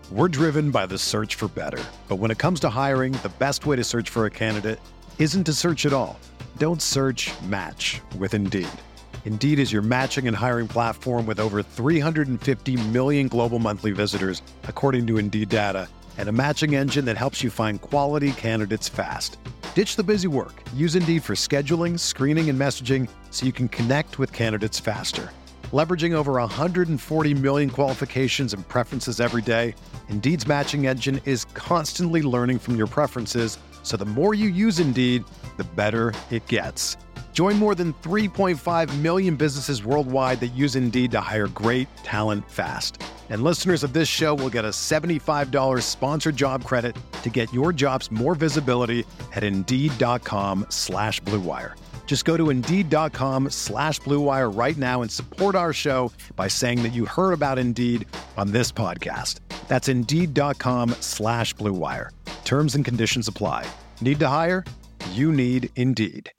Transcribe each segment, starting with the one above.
We're driven by the search for better. But when it comes to hiring, the best way to search for a candidate isn't to search at all. Don't search, match with Indeed. Indeed is your matching and hiring platform with over 350 million global monthly visitors, according to Indeed data, and a matching engine that helps you find quality candidates fast. Ditch the busy work. Use Indeed for scheduling, screening, and messaging so you can connect with candidates faster. Leveraging over 140 million qualifications and preferences every day, Indeed's matching engine is constantly learning from your preferences, so the more you use Indeed, the better it gets. Join more than 3.5 million businesses worldwide that use Indeed to hire great talent fast. And listeners of this show will get a $75 sponsored job credit to get your jobs more visibility at Indeed.com/Blue Wire. Just go to Indeed.com/Blue Wire right now and support our show by saying that you heard about Indeed on this podcast. That's Indeed.com/Blue Wire. Terms and conditions apply. Need to hire? You need Indeed.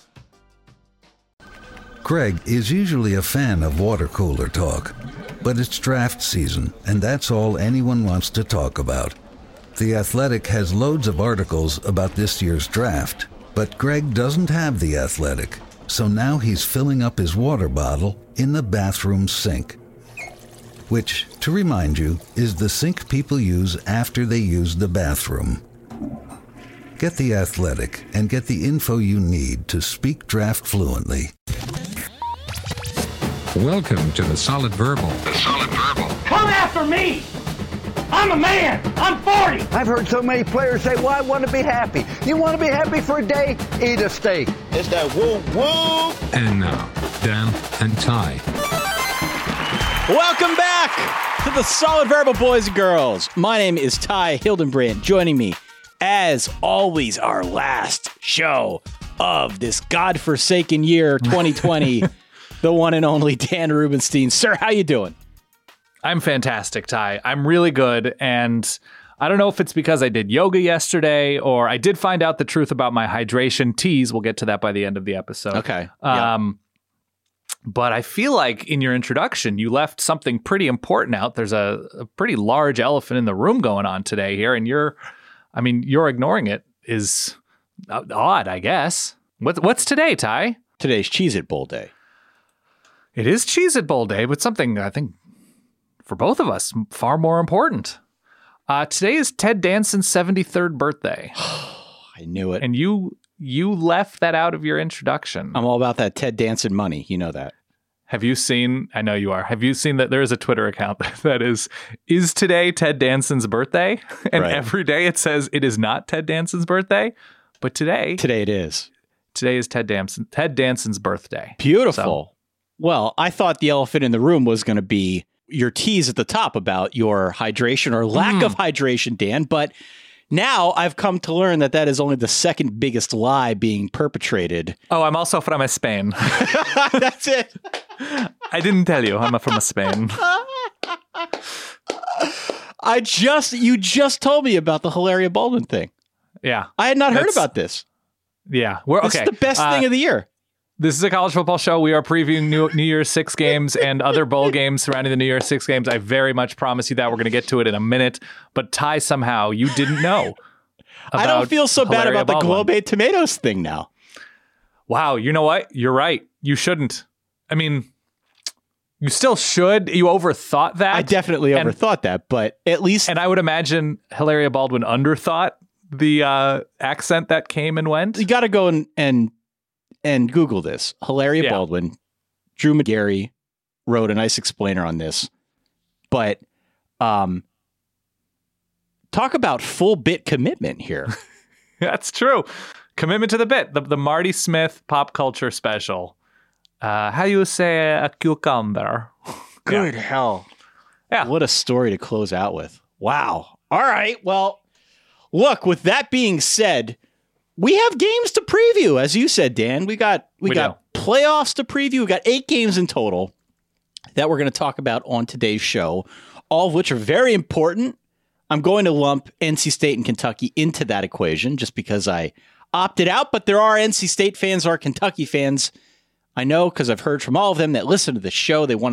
Greg is usually a fan of water cooler talk, but it's draft season, and that's all anyone wants to talk about. The Athletic has loads of articles about this year's draft, but Greg doesn't have The Athletic, so now he's filling up his water bottle in the bathroom sink. Which, to remind you, is the sink people use after they use the bathroom. Get The Athletic and get the info you need to speak draft fluently. Welcome to The Solid Verbal. The Solid Verbal. Come after me! I'm a man! I'm 40! I've heard so many players say, well, I want to be happy. You want to be happy for a day? Eat a steak. It's that woo-woo! And now, Dan and Ty. Welcome back to The Solid Verbal, boys and girls. My name is Ty Hildenbrand. Joining me, as always, our last show of this godforsaken year, 2020, the one and only Dan Rubenstein. Sir, how you doing? I'm fantastic, Ty. I'm really good, and I don't know if it's because I did yoga yesterday or I did find out the truth about my hydration. Tease, we'll get to that by the end of the episode. Okay. But I feel like in your introduction, you left something pretty important out. There's a pretty large elephant in the room going on today here, and you're ignoring it is odd, I guess. What's today, Ty? Today's Cheez-It Bowl Day. It is Cheez-It Bowl Day, but something I think for both of us far more important. Today is Ted Danson's 73rd birthday. I knew it. And you left that out of your introduction. I'm all about that Ted Danson money. You know that. Have you seen, I know you are, have you seen that there is a Twitter account that is today Ted Danson's birthday? And right. Every day it says it is not Ted Danson's birthday, but today it is. Today is Ted Danson's birthday. Beautiful. So, well, I thought the elephant in the room was going to be your tease at the top about your hydration or lack of hydration, Dan. But now I've come to learn that is only the second biggest lie being perpetrated. Oh, I'm also from Spain. That's it. I didn't tell you. I'm from Spain. You just told me about the Hilaria Baldwin thing. Yeah. I had not heard about this. Yeah. This is the best thing of the year. This is a college football show. We are previewing New Year's Six games and other bowl games surrounding the New Year's Six games. I very much promise you that. We're going to get to it in a minute. But Ty, somehow, you didn't know. I don't feel so bad about the Globe Tomatoes thing now. Wow. You know what? You're right. You shouldn't. I mean, you still should. You overthought that. I definitely overthought that, but at least... And I would imagine Hilaria Baldwin underthought the accent that came and went. You got to go and Google this. Hilaria Baldwin, Drew McGarry wrote a nice explainer on this. But talk about full bit commitment here. That's true. Commitment to the bit. The Marty Smith pop culture special. How you say a cucumber? Good hell. Yeah. What a story to close out with. Wow. All right. Well, look, with that being said, we have games to preview, as you said, Dan. We got playoffs to preview. We got 8 games in total that we're going to talk about on today's show, all of which are very important. I'm going to lump NC State and Kentucky into that equation just because I opted out, but there are NC State fans, there are Kentucky fans. I know because I've heard from all of them that listen to the show. They want to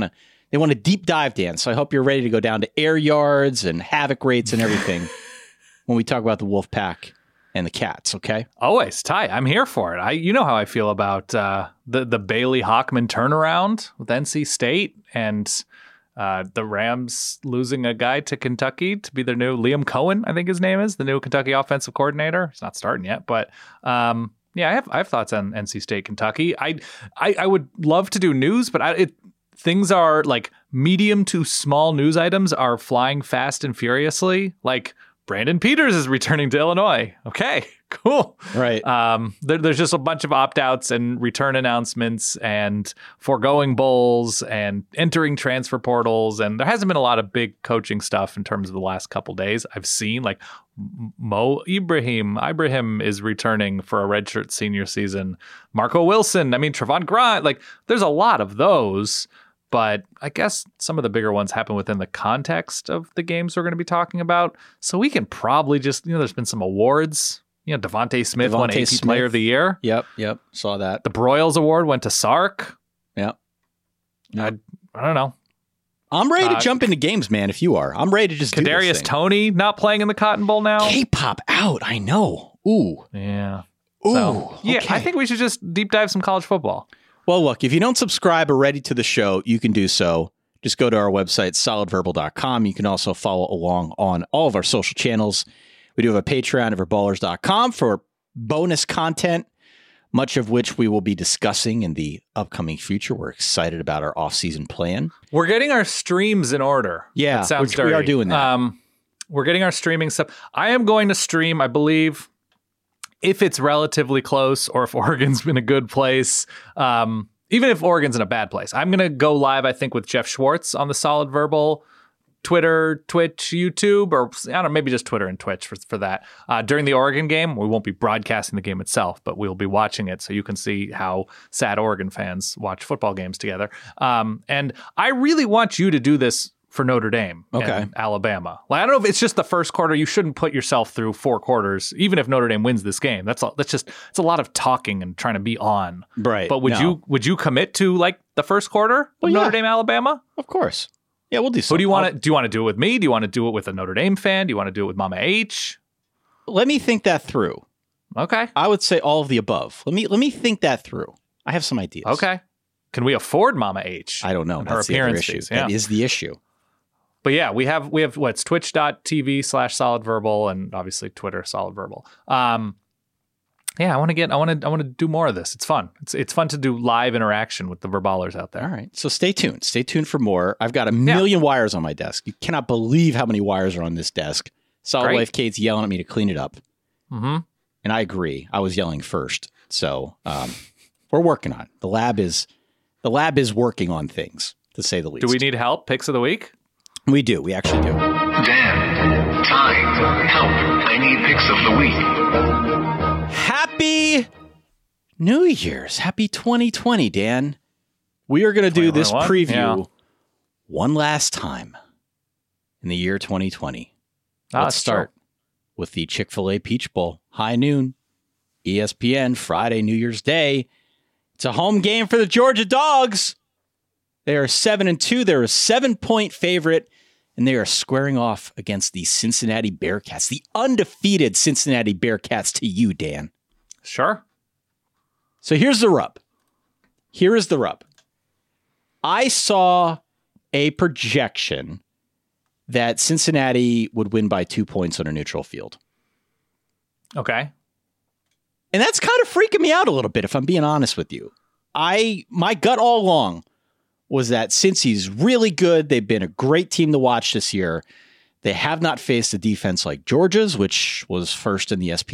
They want a deep dive, Dan. So I hope you're ready to go down to air yards and havoc rates and everything when we talk about the Wolfpack and the Cats, okay? Always, Ty. I'm here for it. You know how I feel about the Bailey Hockman turnaround with NC State and the Rams losing a guy to Kentucky to be their new Liam Cohen, I think his name is, the new Kentucky offensive coordinator. He's not starting yet, but yeah, I have thoughts on NC State, Kentucky. I would love to do news, but things are like medium to small news items are flying fast and furiously. Like Brandon Peters is returning to Illinois. Okay, cool. Right. There's just a bunch of opt-outs and return announcements and foregoing bowls and entering transfer portals. And there hasn't been a lot of big coaching stuff in terms of the last couple days. I've seen like Mo Ibrahim is returning for a redshirt senior season. Marco Wilson. I mean, Trevon Grimes. Like there's a lot of those. But I guess some of the bigger ones happen within the context of the games we're going to be talking about. So we can probably just, there's been some awards. Devontae Smith won AP Player of the Year. Yep. Saw that. The Broyles Award went to Sark. Yep. I don't know. I'm ready to jump into games, man, if you are. I'm ready to just do this Kadarius thing. Toney not playing in the Cotton Bowl now. K-pop out. I know. Ooh. Yeah. Ooh. So, yeah, okay. I think we should just deep dive some college football. Well, look, if you don't subscribe already to the show, you can do so. Just go to our website, solidverbal.com. You can also follow along on all of our social channels. We do have a Patreon at verballers.com for bonus content, much of which we will be discussing in the upcoming future. We're excited about our off-season plan. We're getting our streams in order. Yeah, that sounds dirty. We are doing that. We're getting our streaming stuff. I am going to stream, I believe, if it's relatively close or if Oregon's in a good place, even if Oregon's in a bad place. I'm going to go live, I think, with Jeff Schwartz on the Solid Verbal Twitter, Twitch, YouTube, or I don't know, maybe just Twitter and Twitch for that. During the Oregon game, we won't be broadcasting the game itself, but we'll be watching it so you can see how sad Oregon fans watch football games together. And I really want you to do this for Notre Dame and Alabama. Like, I don't know if it's just the first quarter. You shouldn't put yourself through 4 quarters, even if Notre Dame wins this game. It's a lot of talking and trying to be on. Right. But would you commit to like the first quarter of Notre Dame, Alabama? Of course. Yeah, we'll do so. Who do you want to? Do you want to do it with me? Do you want to do it with a Notre Dame fan? Do you want to do it with Mama H? Let me think that through. Okay. I would say all of the above. Let me think that through. I have some ideas. Okay. Can we afford Mama H? I don't know. Her appearances. That is the issue. But yeah, we have what's twitch.tv/solidverbal and obviously Twitter solidverbal. Yeah, I want to do more of this. It's fun. It's fun to do live interaction with the verballers out there. All right. So stay tuned. Stay tuned for more. I've got a million wires on my desk. You cannot believe how many wires are on this desk. Solid Life Kate's yelling at me to clean it up. Mm-hmm. And I agree. I was yelling first. So we're working on it. The lab is working on things, to say the least. Do we need help? Picks of the week? We do. We actually do. Dan, Ty, help. I need picks of the week. Happy New Year's. Happy 2020, Dan. We are going to do this preview one last time in the year 2020. Let's start with the Chick-fil-A Peach Bowl. High noon, ESPN, Friday, New Year's Day. It's a home game for the Georgia Dogs. They are 7-2. They're a 7-point favorite, and they are squaring off against the Cincinnati Bearcats, the undefeated Cincinnati Bearcats to you, Dan. Sure. So here's the rub. Here is the rub. I saw a projection that Cincinnati would win by 2 points on a neutral field. Okay. And that's kind of freaking me out a little bit, if I'm being honest with you. My gut all along was that Cincy's really good. They've been a great team to watch this year. They have not faced a defense like Georgia's, which was first in the SP+.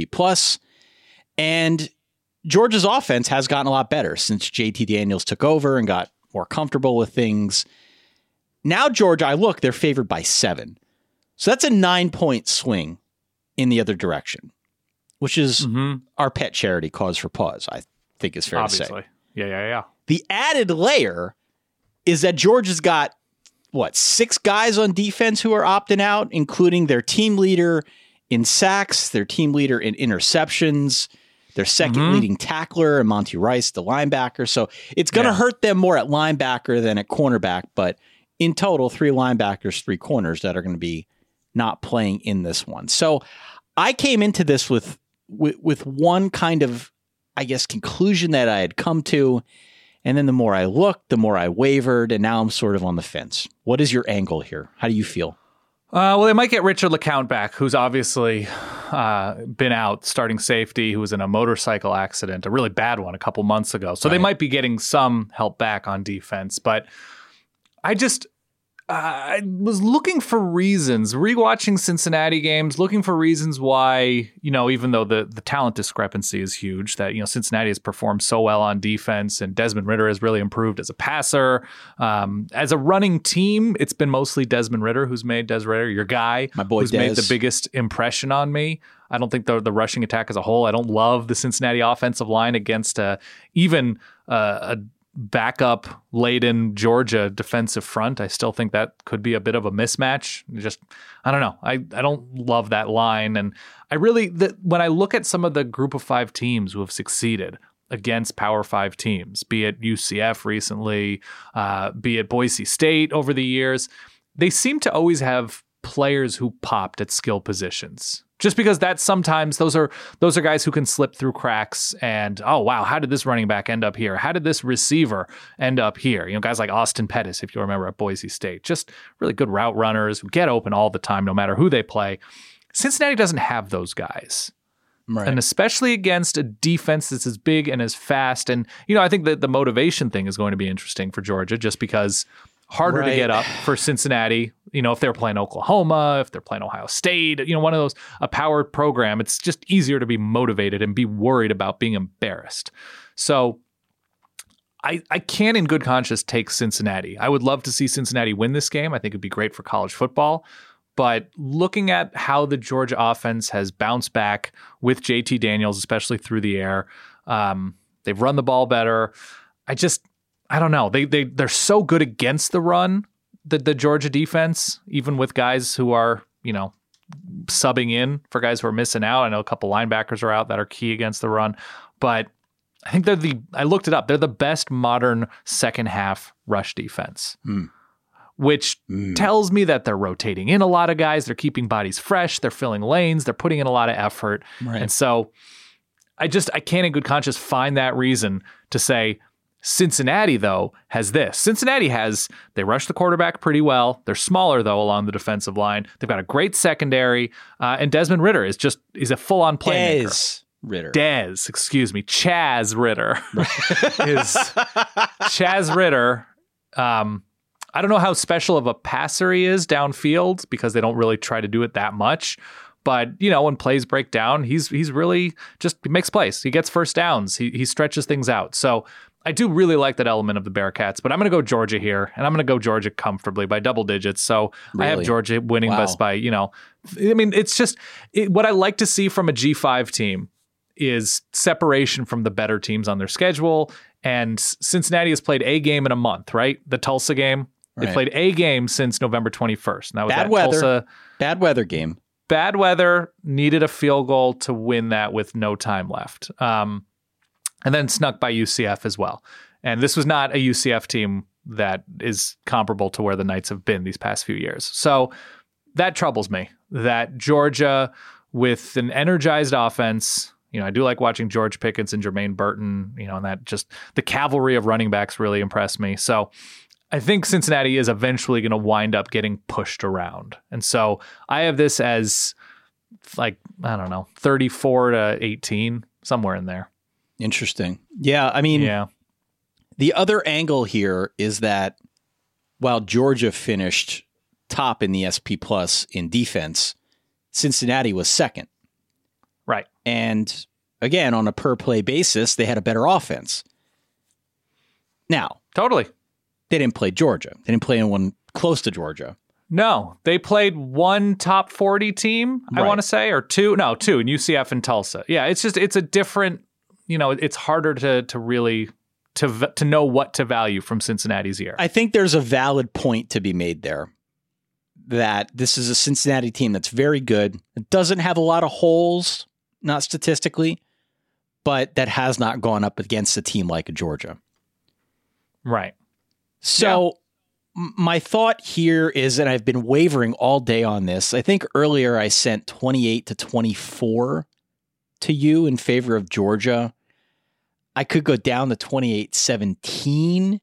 And Georgia's offense has gotten a lot better since JT Daniels took over and got more comfortable with things. Now Georgia, they're favored by 7. So that's a 9-point swing in the other direction, which is our pet charity, Cause for Pause, I think is fair to say. Yeah. The added layer is that Georgia's got, 6 guys on defense who are opting out, including their team leader in sacks, their team leader in interceptions, their second leading tackler, and Monty Rice, the linebacker. So it's going to hurt them more at linebacker than at cornerback, but in total 3 linebackers, 3 corners that are going to be not playing in this one. So I came into this with one kind of, I guess, conclusion that I had come to. And then the more I looked, the more I wavered, and now I'm sort of on the fence. What is your angle here? How do you feel? Well, they might get Richard LeCount back, who's obviously been out, starting safety, who was in a motorcycle accident, a really bad one a couple months ago. So They might be getting some help back on defense. But I was looking for reasons, rewatching Cincinnati games, looking for reasons why, even though the talent discrepancy is huge, that, Cincinnati has performed so well on defense and Desmond Ridder has really improved as a passer. As a running team, it's been mostly Desmond Ridder who's made Des Ridder, your guy, my boy, who's made the biggest impression on me. I don't think the rushing attack as a whole, I don't love the Cincinnati offensive line against even a backup laden Georgia defensive front. I still think that could be a bit of a mismatch. I don't know. I don't love that line. And when I look at some of the group of 5 teams who have succeeded against Power 5 teams, be it UCF recently, be it Boise State over the years, they seem to always have players who popped at skill positions. Just because that's sometimes those are guys who can slip through cracks and, oh, wow, how did this running back end up here? How did this receiver end up here? Guys like Austin Pettis, if you remember, at Boise State, just really good route runners who get open all the time, no matter who they play. Cincinnati doesn't have those guys. Right. And especially against a defense that's as big and as fast. And, I think that the motivation thing is going to be interesting for Georgia just because harder to get up for Cincinnati. If they're playing Oklahoma, if they're playing Ohio State, one of those, a powered program, it's just easier to be motivated and be worried about being embarrassed. So I can't in good conscience take Cincinnati. I would love to see Cincinnati win this game. I think it'd be great for college football. But looking at how the Georgia offense has bounced back with JT Daniels, especially through the air, they've run the ball better. I don't know. They're so good against the run, the Georgia defense, even with guys who are, subbing in for guys who are missing out. I know a couple linebackers are out that are key against the run, but I think I looked it up. They're the best modern second half rush defense, which tells me that they're rotating in a lot of guys. They're keeping bodies fresh. They're filling lanes. They're putting in a lot of effort. Right. And so I can't in good conscience find that reason to say, Cincinnati, though, has this. They rush the quarterback pretty well. They're smaller, though, along the defensive line. They've got a great secondary. And Desmond Ridder is a full-on playmaker. Chaz Ridder. Chaz Ridder. I don't know how special of a passer he is downfield because they don't really try to do it that much. But, when plays break down, he's really he makes plays. He gets first downs. He stretches things out. So I do really like that element of the Bearcats, but I'm going to go Georgia here, and I'm going to go Georgia comfortably by double digits. So really? I have Georgia winning best by, it's just what I like to see from a G5 team is separation from the better teams on their schedule. And Cincinnati has played a game in a month, right? The Tulsa game. Right. They played a game since November 21st. And that was bad weather game. Bad weather, needed a field goal to win that with no time left. And then snuck by UCF as well. And this was not a UCF team that is comparable to where the Knights have been these past few years. So that troubles me, that Georgia with an energized offense, I do like watching George Pickens and Jermaine Burton, and that just the cavalry of running backs really impressed me. So I think Cincinnati is eventually going to wind up getting pushed around. And so I have this as 34-18, somewhere in there. Interesting. Yeah, the other angle here is that while Georgia finished top in the SP Plus in defense, Cincinnati was second. Right. And again, on a per play basis, they had a better offense. Now, totally. They didn't play Georgia. They didn't play anyone close to Georgia. No, they played one top 40 team, I want to say, or two in UCF and Tulsa. Yeah, it's a different, it's harder to really to know what to value from Cincinnati's year. I think there's a valid point to be made there that this is a Cincinnati team that's very good. It doesn't have a lot of holes, not statistically, but that has not gone up against a team like Georgia. Right. So my thought here is, and I've been wavering all day on this. I think earlier I sent 28-24 to you in favor of Georgia. I could go down to 28-17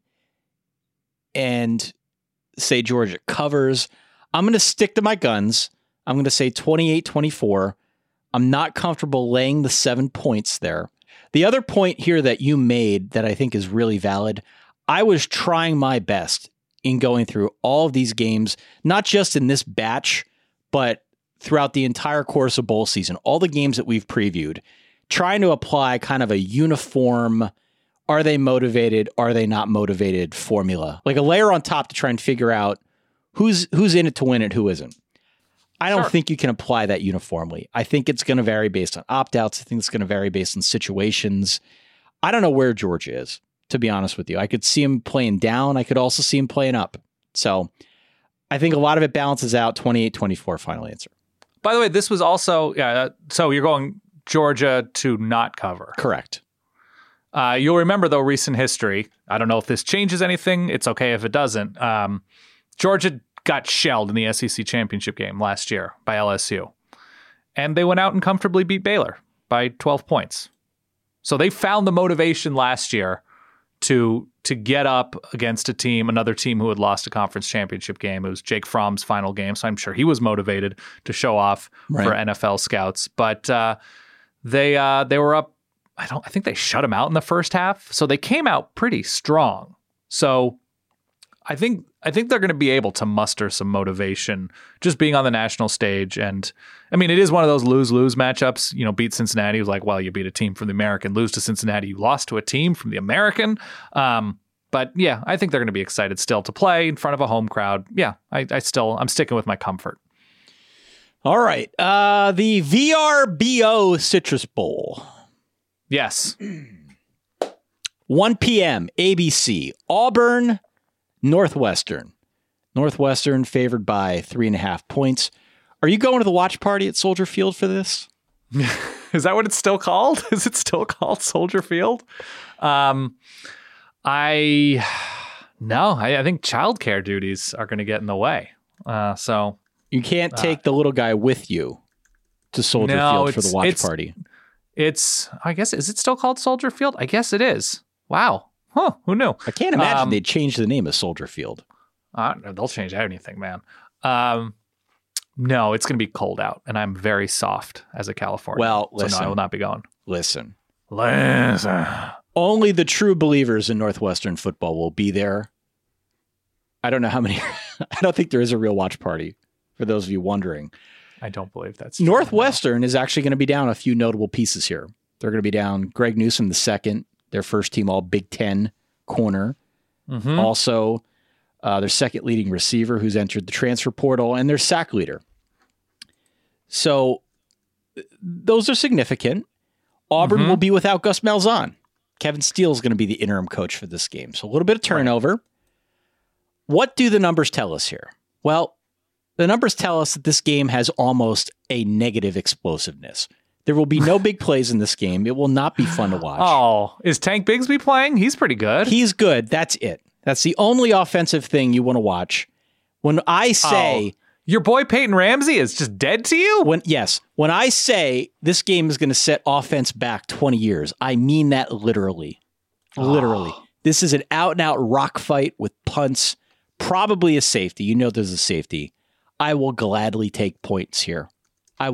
and say Georgia covers. I'm going to stick to my guns. I'm going to say 28-24. I'm not comfortable laying the 7 points there. The other point here that you made that I think is really valid, I was trying my best in going through all of these games, not just in this batch, but throughout the entire course of bowl season, all the games that we've previewed, trying to apply kind of a uniform, are they motivated, are they not motivated formula, like a layer on top to try and figure out who's in it to win it, who isn't. I don't think you can apply that uniformly. I think it's going to vary based on opt-outs. I think it's going to vary based on situations. I don't know where Georgia is, to be honest with you. I could see him playing down. I could also see him playing up. So I think a lot of it balances out. 28-24 final answer. By the way, this was also, so you're going Georgia to not cover. Correct. You'll remember, though, recent history. I don't know if this changes anything. It's okay if it doesn't. Georgia got shelled in the SEC championship game last year by LSU. And they went out and comfortably beat Baylor by 12 points. So they found the motivation last year to get up against another team who had lost a conference championship game. It was Jake Fromm's final game, so I'm sure he was motivated to show off for NFL scouts. But they were up. I think they shut them out in the first half, so they came out pretty strong. So I think they're going to be able to muster some motivation just being on the national stage. And I mean, it is one of those lose-lose matchups. You know, beat Cincinnati was like, well, you beat a team from the American. Lose to Cincinnati, you lost to a team from the American. But yeah, I think they're going to be excited still to play in front of a home crowd. Yeah, I'm sticking with my comfort. All right. The VRBO Citrus Bowl. Yes. 1 p.m. ABC. Auburn, Northwestern. Northwestern favored by 3.5 points. Are you going to the watch party at Soldier Field for this? Is that what it's still called? Is it still called Soldier Field? I think childcare duties are going to get in the way. So you can't take the little guy with you to Soldier Field for the watch party. I guess, is it still called Soldier Field? I guess it is. Wow. Huh, who knew? I can't imagine they'd change the name of Soldier Field. They'll change anything, man. No, it's going to be cold out, and I'm very soft as a Californian. Well, listen. So no, I will not be going. Listen. Only the true believers in Northwestern football will be there. I don't know how many. I don't think there is a real watch party, for those of you wondering. I don't believe that's true. Northwestern is actually going to be down a few notable pieces here. They're going to be down Greg Newsome II, their first team all Big Ten corner. Mm-hmm. Also, their second leading receiver who's entered the transfer portal, and their sack leader. So those are significant. Auburn will be without Gus Malzahn. Kevin Steele is going to be the interim coach for this game. So a little bit of turnover. Right. What do the numbers tell us here? Well, the numbers tell us that this game has almost a negative explosiveness. There will be no big plays in this game. It will not be fun to watch. Oh, is Tank Bigsby playing? He's pretty good. He's good. That's it. That's the only offensive thing you want to watch. When I say... your boy Peyton Ramsey is just dead to you? When I say this game is going to set offense back 20 years, I mean that literally. Literally. This is an out-and-out rock fight with punts, probably a safety. You know there's a safety. I will gladly take points here. I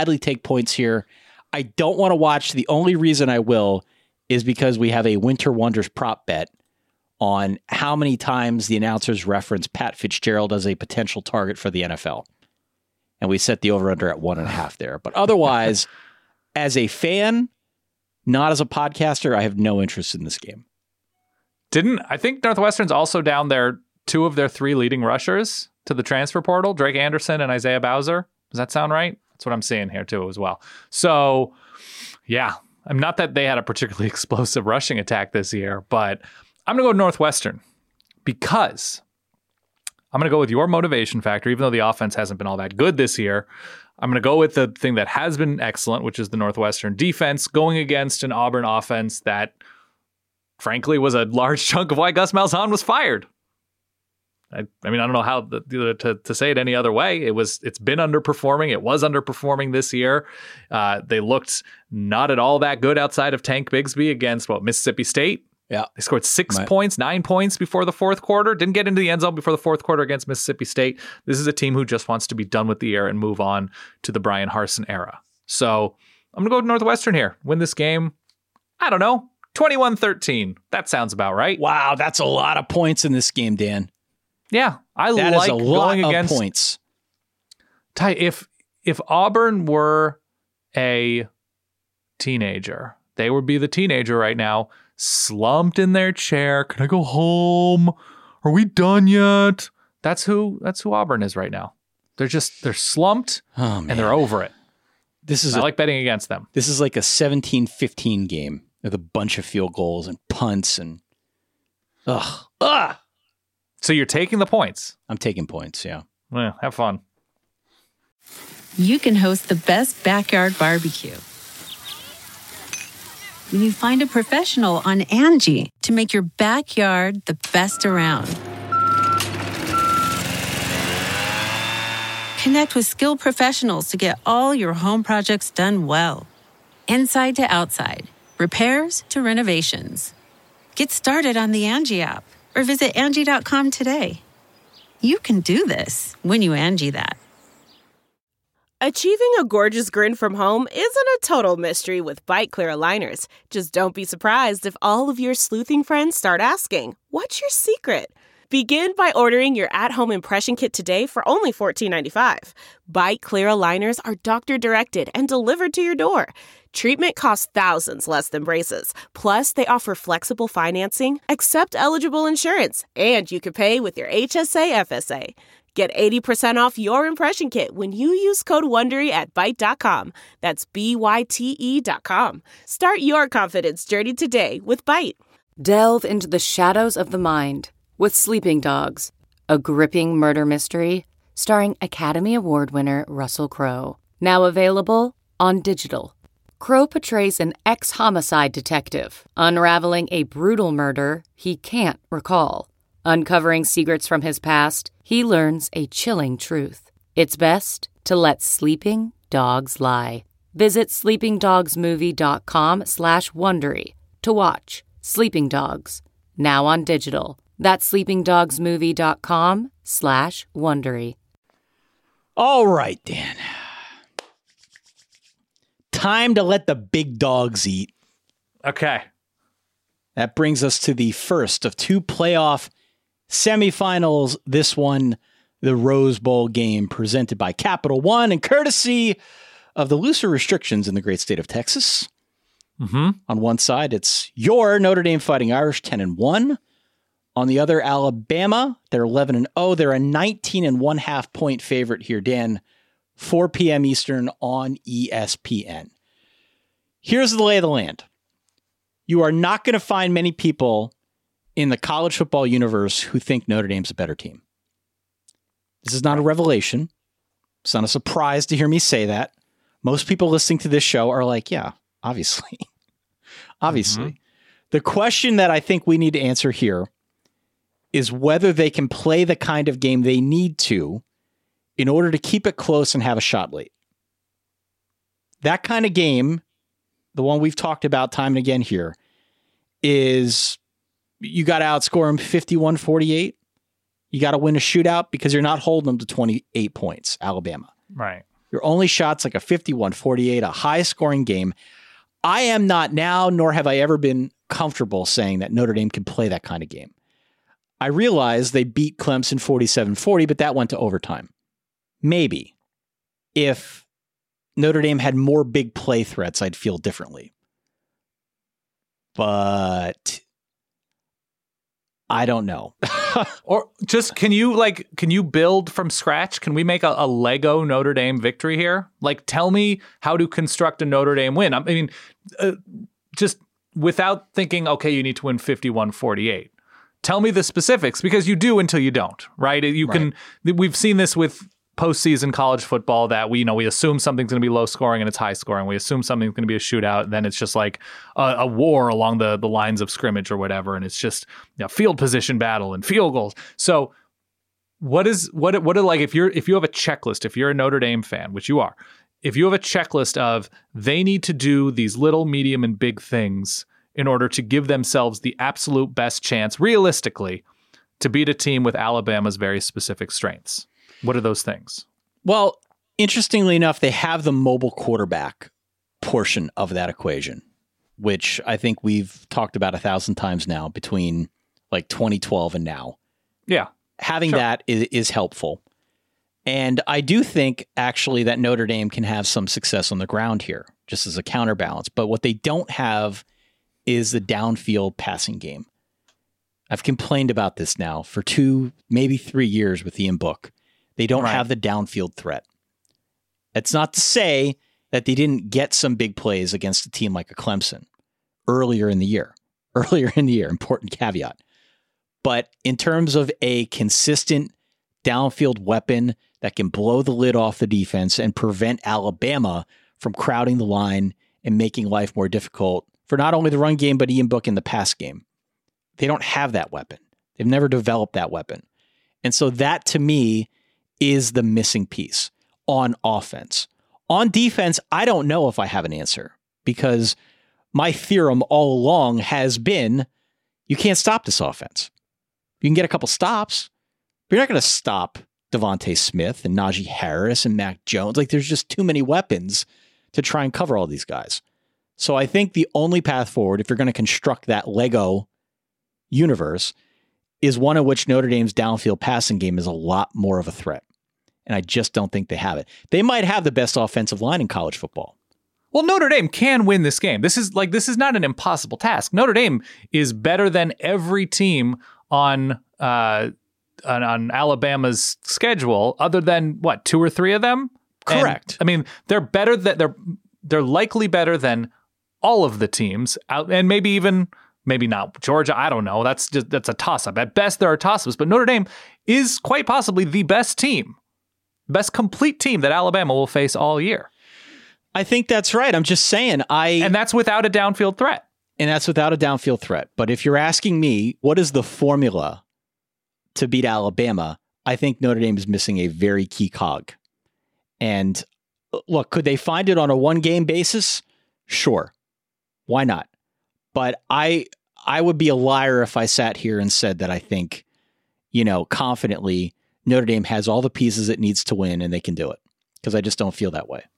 don't want to watch. The only reason I will is because we have a Winter Wonders prop bet on how many times the announcers reference Pat Fitzgerald as a potential target for the NFL. And we set the over-under at 1.5 there. But otherwise, as a fan, not as a podcaster, I have no interest in this game. I think Northwestern's also down there 2 of their 3 leading rushers to the transfer portal, Drake Anderson and Isaiah Bowser. Does that sound right? That's what I'm seeing here too as well. So yeah, I'm not that they had a particularly explosive rushing attack this year, but I'm going to go Northwestern because I'm going to go with your motivation factor, even though the offense hasn't been all that good this year. I'm going to go with the thing that has been excellent, which is the Northwestern defense going against an Auburn offense that frankly was a large chunk of why Gus Malzahn was fired. I mean, I don't know how to say it any other way. It's been underperforming. It was underperforming this year. They looked not at all that good outside of Tank Bigsby against Mississippi State. Yeah. They scored 9 points before the fourth quarter. Didn't get into the end zone before the fourth quarter against Mississippi State. This is a team who just wants to be done with the year and move on to the Brian Harsin era. So I'm going to go with Northwestern here. Win this game, I don't know, 21-13. That sounds about right. Wow, that's a lot of points in this game, Dan. Yeah, that is a lot of points. Ty, if Auburn were a teenager, they would be the teenager right now, slumped in their chair. Can I go home? Are we done yet? That's who Auburn is right now. They're slumped and they're over it. I like betting against them. This is like a 17-15 game with a bunch of field goals and punts and So you're taking the points. I'm taking points, yeah. Yeah, have fun. You can host the best backyard barbecue when you find a professional on Angie to make your backyard the best around. Connect with skilled professionals to get all your home projects done well. Inside to outside, repairs to renovations. Get started on the Angie app or visit Angie.com today. You can do this when you Angie that. Achieving a gorgeous grin from home isn't a total mystery with Byte Clear aligners. Just don't be surprised if all of your sleuthing friends start asking, "What's your secret?" Begin by ordering your at-home impression kit today for only $14.95. Byte Clear aligners are doctor-directed and delivered to your door. Treatment costs thousands less than braces. Plus, they offer flexible financing, accept eligible insurance, and you can pay with your HSA FSA. Get 80% off your impression kit when you use code WONDERY at Byte.com. That's BYTE.com. Start your confidence journey today with Byte. Delve into the shadows of the mind with Sleeping Dogs, a gripping murder mystery starring Academy Award winner Russell Crowe. Now available on digital. Crowe portrays an ex-homicide detective unraveling a brutal murder he can't recall. Uncovering secrets from his past, he learns a chilling truth. It's best to let sleeping dogs lie. Visit sleepingdogsmovie.com/Wondery to watch Sleeping Dogs, now on digital. That's sleepingdogsmovie.com/Wondery. All right, Dan. Time to let the big dogs eat. Okay. That brings us to the first of two playoff semifinals. This one, the Rose Bowl game presented by Capital One and courtesy of the looser restrictions in the great state of Texas. Mm-hmm. On one side, it's your Notre Dame Fighting Irish 10-1. On the other, Alabama, they're 11-0. They're a 19.5 point favorite here, Dan. 4 p.m. Eastern on ESPN. Here's the lay of the land. You are not going to find many people in the college football universe who think Notre Dame's a better team. This is not a revelation. It's not a surprise to hear me say that. Most people listening to this show are like, yeah, obviously. Obviously. Mm-hmm. The question that I think we need to answer here is whether they can play the kind of game they need to in order to keep it close and have a shot late. That kind of game, the one we've talked about time and again here, is you got to outscore them 51-48. You got to win a shootout because you're not holding them to 28 points, Alabama. Right. Your only shot's like a 51-48, a high-scoring game. I am not now, nor have I ever been comfortable saying that Notre Dame can play that kind of game. I realize they beat Clemson 47-40, but that went to overtime. Maybe if Notre Dame had more big play threats, I'd feel differently. But I don't know. Or just can you build from scratch? Can we make a Lego Notre Dame victory here? Like, tell me how to construct a Notre Dame win. I mean, just without thinking, okay, you need to win 51-48. Tell me the specifics, because you do until you don't, right? We've seen this with postseason college football that we assume something's going to be low scoring and it's high scoring. We assume something's going to be a shootout, and then it's just like a war along the lines of scrimmage or whatever, and it's just field position battle and field goals. So what are like if you have a checklist, if you're a Notre Dame fan, which you are, if you have a checklist of they need to do these little, medium, and big things in order to give themselves the absolute best chance, realistically, to beat a team with Alabama's very specific strengths. What are those things? Well, interestingly enough, they have the mobile quarterback portion of that equation, which I think we've talked about 1,000 times now between like 2012 and now. Yeah. Having that is helpful. And I do think actually that Notre Dame can have some success on the ground here, just as a counterbalance. But what they don't have is the downfield passing game. I've complained about this now for 2, maybe 3 years with Ian Book. They don't have the downfield threat. It's not to say that they didn't get some big plays against a team like a Clemson earlier in the year, important caveat. But in terms of a consistent downfield weapon that can blow the lid off the defense and prevent Alabama from crowding the line and making life more difficult for not only the run game, but Ian Book in the pass game. They don't have that weapon. They've never developed that weapon. And so that to me is the missing piece on offense. On defense, I don't know if I have an answer because my theorem all along has been you can't stop this offense. You can get a couple stops, but you're not going to stop Devontae Smith and Najee Harris and Mac Jones. Like there's just too many weapons to try and cover all these guys. So I think the only path forward, if you're going to construct that Lego universe, is one in which Notre Dame's downfield passing game is a lot more of a threat. And I just don't think they have it. They might have the best offensive line in college football. Well, Notre Dame can win this game. This is not an impossible task. Notre Dame is better than every team on Alabama's schedule, other than what, 2 or 3 of them? Correct. And, I mean, they're likely better than all of the teams out, and maybe not Georgia. I don't know. That's a toss-up. At best, there are toss-ups, but Notre Dame is quite possibly the best team, best complete team that Alabama will face all year. I think that's right. I'm just saying and that's without a downfield threat. But if you're asking me, what is the formula to beat Alabama? I think Notre Dame is missing a very key cog. And look, could they find it on a 1-game basis? Sure. Why not? But I would be a liar if I sat here and said that I think, confidently Notre Dame has all the pieces it needs to win and they can do it, because I just don't feel that way.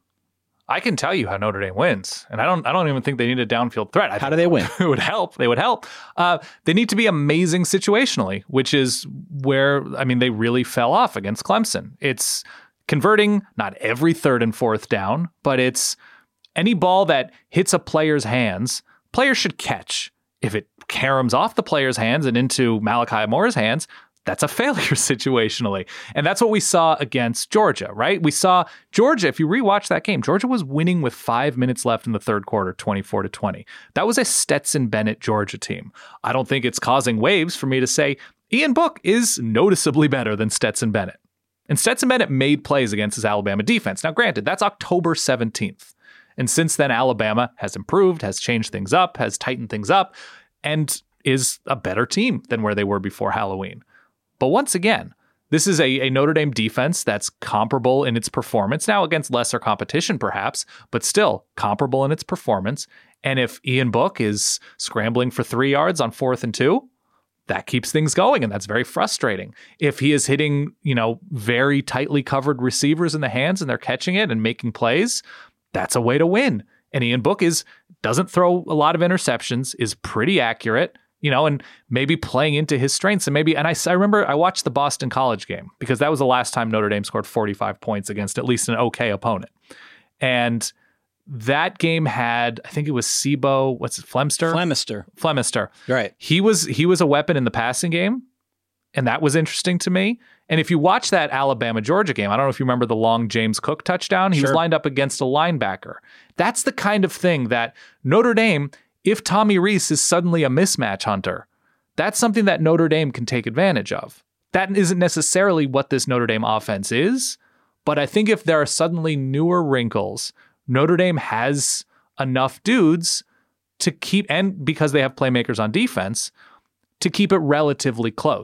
I can tell you how Notre Dame wins, and I don't even think they need a downfield threat. How do they win? It would help. They would help. They need to be amazing situationally, which is where, they really fell off against Clemson. It's converting not every 3rd and 4th down, but it's any ball that hits a player's hands, players should catch. If it caroms off the player's hands and into Malachi Moore's hands, that's a failure situationally. And that's what we saw against Georgia, right? We saw Georgia, if you rewatch that game, Georgia was winning with 5 minutes left in the 3rd quarter, 24-20. That was a Stetson Bennett Georgia team. I don't think it's causing waves for me to say Ian Book is noticeably better than Stetson Bennett. And Stetson Bennett made plays against his Alabama defense. Now, granted, that's October 17th. And since then, Alabama has improved, has changed things up, has tightened things up, and is a better team than where they were before Halloween. But once again, this is a Notre Dame defense that's comparable in its performance, now against lesser competition perhaps, but still comparable in its performance. And if Ian Book is scrambling for 3 yards on 4th and 2, that keeps things going, and that's very frustrating. If he is hitting, very tightly covered receivers in the hands and they're catching it and making plays, that's a way to win. And Ian Book doesn't throw a lot of interceptions, is pretty accurate, and maybe playing into his strengths. And I remember I watched the Boston College game because that was the last time Notre Dame scored 45 points against at least an okay opponent. And that game had, I think it was Sibo, Flemister. Right. He was a weapon in the passing game. And that was interesting to me. And if you watch that Alabama-Georgia game, I don't know if you remember the long James Cook touchdown. He was lined up against a linebacker. That's the kind of thing that Notre Dame, if Tommy Rees is suddenly a mismatch hunter, that's something that Notre Dame can take advantage of. That isn't necessarily what this Notre Dame offense is, but I think if there are suddenly newer wrinkles, Notre Dame has enough dudes to keep, and because they have playmakers on defense, to keep it relatively close.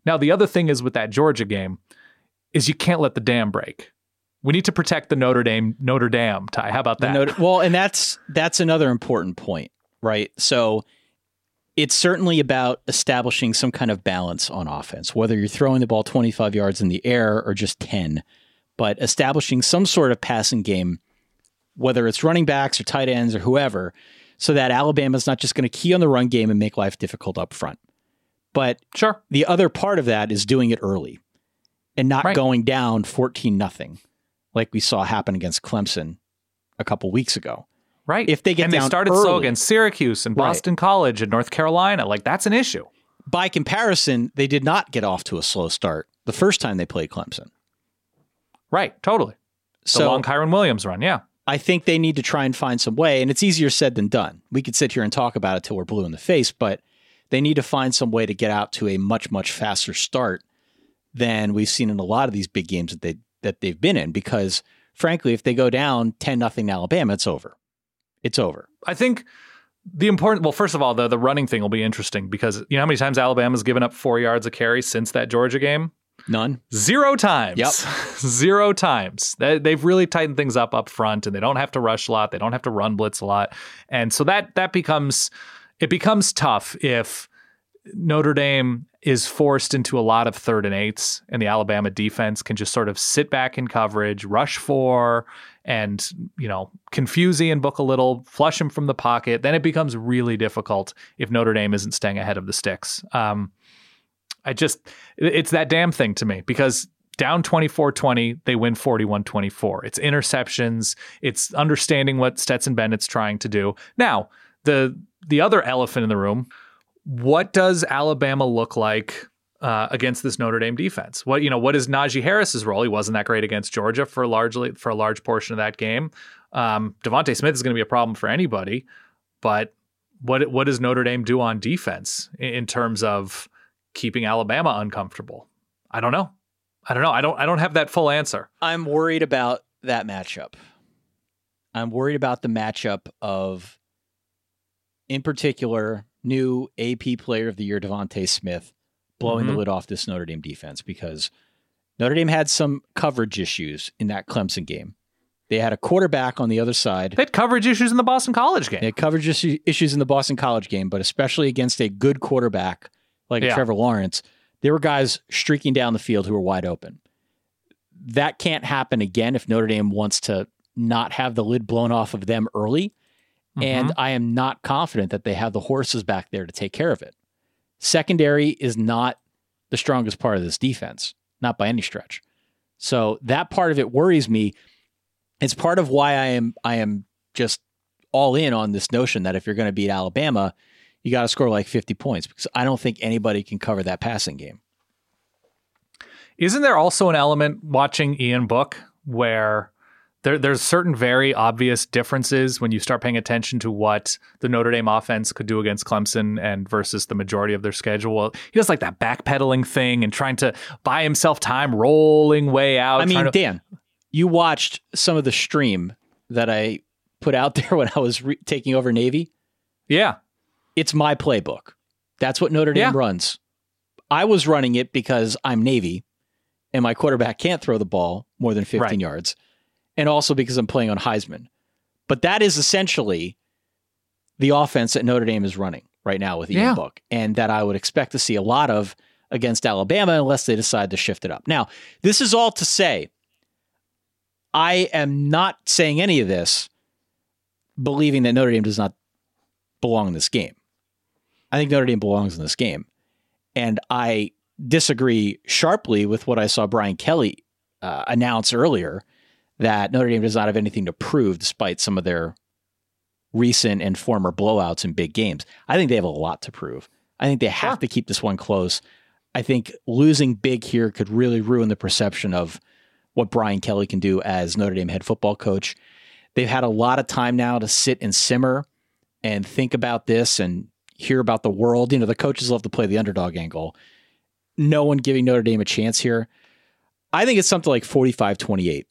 Now, the other thing is with that Georgia game is you can't let the dam break. We need to protect the Notre Dame, Ty. How about that? And that's another important point, right? So it's certainly about establishing some kind of balance on offense, whether you're throwing the ball 25 yards in the air or just 10, but establishing some sort of passing game, whether it's running backs or tight ends or whoever, so that Alabama's not just going to key on the run game and make life difficult up front. But sure, the other part of that is doing it early and not going down 14-0 like we saw happen against Clemson a couple weeks ago. Right. If they get down they started early, slow against Syracuse and Boston College and North Carolina. Like, that's an issue. By comparison, they did not get off to a slow start the first time they played Clemson. Right. Totally. The long Kyron Williams run. Yeah. I think they need to try and find some way, and it's easier said than done. We could sit here and talk about it till we're blue in the face, but they need to find some way to get out to a much, much faster start than we've seen in a lot of these big games that they've been in, because frankly, if they go down 10-0 Alabama, it's over. It's over. I think first of all, the running thing will be interesting because you know how many times Alabama's given up 4 yards a carry since that Georgia game? None. 0 times. Yep. 0 times. They've really tightened things up front, and they don't have to rush a lot. They don't have to run blitz a lot. And so that becomes tough if Notre Dame is forced into a lot of 3rd and 8s, and the Alabama defense can just sort of sit back in coverage, rush 4, and, you know, confuse Ian Book a little, flush him from the pocket. Then it becomes really difficult if Notre Dame isn't staying ahead of the sticks. It's that damn thing to me, because down 24-20, they win 41-24. It's interceptions. It's understanding what Stetson Bennett's trying to do. Now, the other elephant in the room, what does Alabama look like against this Notre Dame defense? What is Najee Harris's role? He wasn't that great against Georgia for a large portion of that game. Devontae Smith is going to be a problem for anybody, but what does Notre Dame do on defense in terms of keeping Alabama uncomfortable? I don't know. I don't have that full answer. I'm worried about that matchup. I'm worried about the matchup of, in particular, new AP Player of the Year Devontae Smith blowing the lid off this Notre Dame defense, because Notre Dame had some coverage issues in that Clemson game. They had a quarterback on the other side. They had coverage issues in the Boston College game. They had coverage issues in the Boston College game, but especially against a good quarterback like Trevor Lawrence, there were guys streaking down the field who were wide open. That can't happen again if Notre Dame wants to not have the lid blown off of them early. And I am not confident that they have the horses back there to take care of it. Secondary is not the strongest part of this defense, not by any stretch. So that part of it worries me. It's part of why I am just all in on this notion that if you're going to beat Alabama, you got to score like 50 points, because I don't think anybody can cover that passing game. Isn't there also an element watching Ian Book where there's certain very obvious differences when you start paying attention to what the Notre Dame offense could do against Clemson and versus the majority of their schedule? He does like that backpedaling thing and trying to buy himself time, rolling way out. I mean, Dan, you watched some of the stream that I put out there when I was taking over Navy. Yeah. It's my playbook. That's what Notre Dame runs. I was running it because I'm Navy and my quarterback can't throw the ball more than 15 yards. And also because I'm playing on Heisman. But that is essentially the offense that Notre Dame is running right now with Ian Book, and that I would expect to see a lot of against Alabama unless they decide to shift it up. Now, this is all to say, I am not saying any of this believing that Notre Dame does not belong in this game. I think Notre Dame belongs in this game. And I disagree sharply with what I saw Brian Kelly announce earlier, that Notre Dame does not have anything to prove despite some of their recent and former blowouts in big games. I think they have a lot to prove. I think they have to keep this one close. I think losing big here could really ruin the perception of what Brian Kelly can do as Notre Dame head football coach. They've had a lot of time now to sit and simmer and think about this and hear about the world. You know, the coaches love to play the underdog angle. No one giving Notre Dame a chance here. I think it's something like 45-28.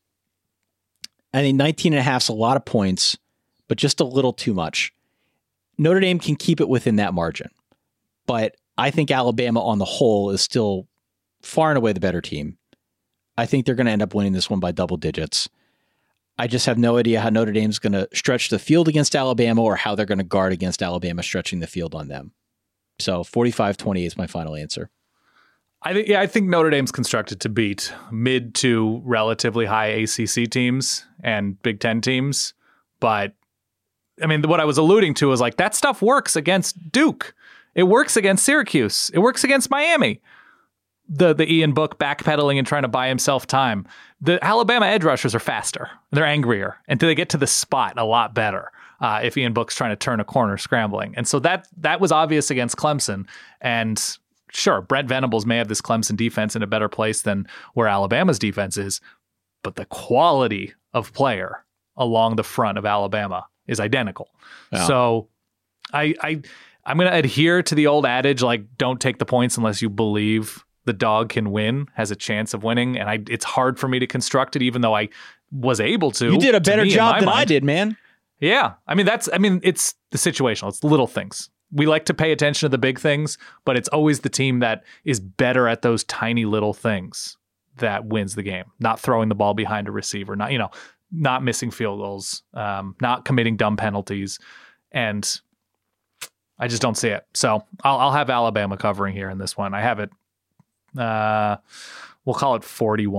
I think 19.5 is a lot of points, but just a little too much. Notre Dame can keep it within that margin, but I think Alabama on the whole is still far and away the better team. I think they're going to end up winning this one by double digits. I just have no idea how Notre Dame's going to stretch the field against Alabama or how they're going to guard against Alabama stretching the field on them. So 45-28 is my final answer. I think Notre Dame's constructed to beat mid to relatively high ACC teams and Big Ten teams. But I mean, what I was alluding to is like that stuff works against Duke. It works against Syracuse. It works against Miami. The Ian Book backpedaling and trying to buy himself time. The Alabama edge rushers are faster. They're angrier. And they get to the spot a lot better if Ian Book's trying to turn a corner scrambling. And so that was obvious against Clemson. And sure, Brent Venables may have this Clemson defense in a better place than where Alabama's defense is. But the quality of player along the front of Alabama is identical. Yeah. So I'm going to adhere to the old adage, like, don't take the points unless you believe the dog can win, has a chance of winning. And it's hard for me to construct it, even though I was able to. You did a better job than I did, man. Yeah. It's the situational. It's little things. We like to pay attention to the big things, but it's always the team that is better at those tiny little things that wins the game. Not throwing the ball behind a receiver, not missing field goals, not committing dumb penalties. And I just don't see it. So I'll have Alabama covering here in this one. I have it. We'll call it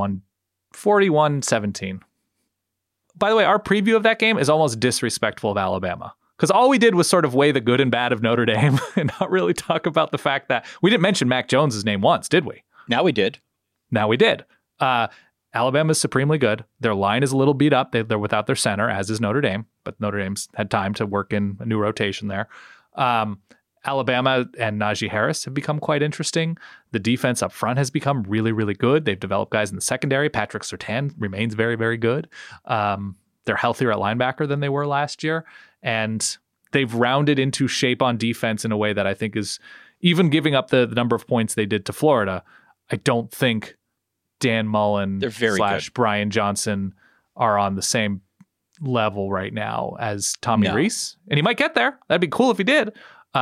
41-17. By the way, our preview of that game is almost disrespectful of Alabama because all we did was sort of weigh the good and bad of Notre Dame and not really talk about the fact that we didn't mention Mac Jones's name once, did we? Now we did. Alabama's supremely good. Their line is a little beat up. They're without their center, as is Notre Dame, but Notre Dame's had time to work in a new rotation there. Alabama and Najee Harris have become quite interesting. The defense up front has become really, really good. They've developed guys in the secondary. Patrick Surtain remains very, very good. They're healthier at linebacker than they were last year. And they've rounded into shape on defense in a way that I think is, even giving up the number of points they did to Florida, I don't think Dan Mullen / Brian Johnson are on the same level right now as Tommy Rees. And he might get there. That'd be cool if he did.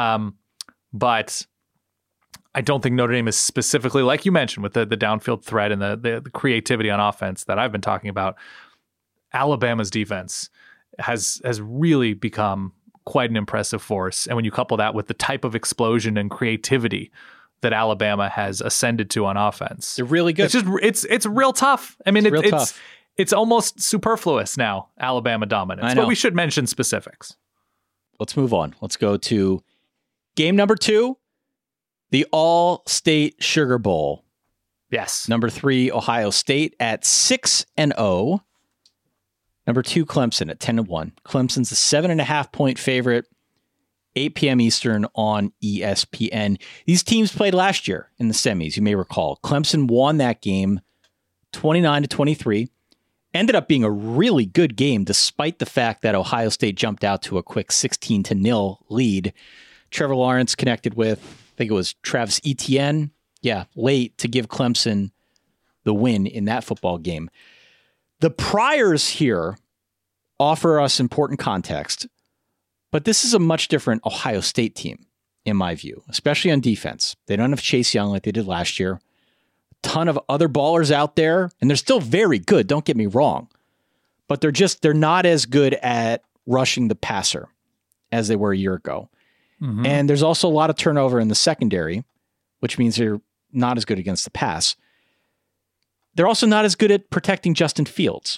But I don't think Notre Dame is specifically, like you mentioned, with the downfield threat and the creativity on offense that I've been talking about. Alabama's defense has really become quite an impressive force. And when you couple that with the type of explosion and creativity that Alabama has ascended to on offense, they're really good. It's real tough. I mean, it's almost superfluous now, Alabama dominance. But we should mention specifics. Let's move on. Let's go to game number 2, the All-State Sugar Bowl. Yes. Number 3, Ohio State at 6-0. Number 2, Clemson at 10-1. Clemson's a 7.5-point favorite, 8 p.m. Eastern on ESPN. These teams played last year in the semis, you may recall. Clemson won that game 29-23. Ended up being a really good game, despite the fact that Ohio State jumped out to a quick 16-0 lead. Trevor Lawrence connected with, I think it was Travis Etienne, late to give Clemson the win in that football game. The priors here offer us important context, but this is a much different Ohio State team, in my view, especially on defense. They don't have Chase Young like they did last year. Ton of other ballers out there, and they're still very good, don't get me wrong. But they're not as good at rushing the passer as they were a year ago. Mm-hmm. And there's also a lot of turnover in the secondary, which means they're not as good against the pass. They're also not as good at protecting Justin Fields.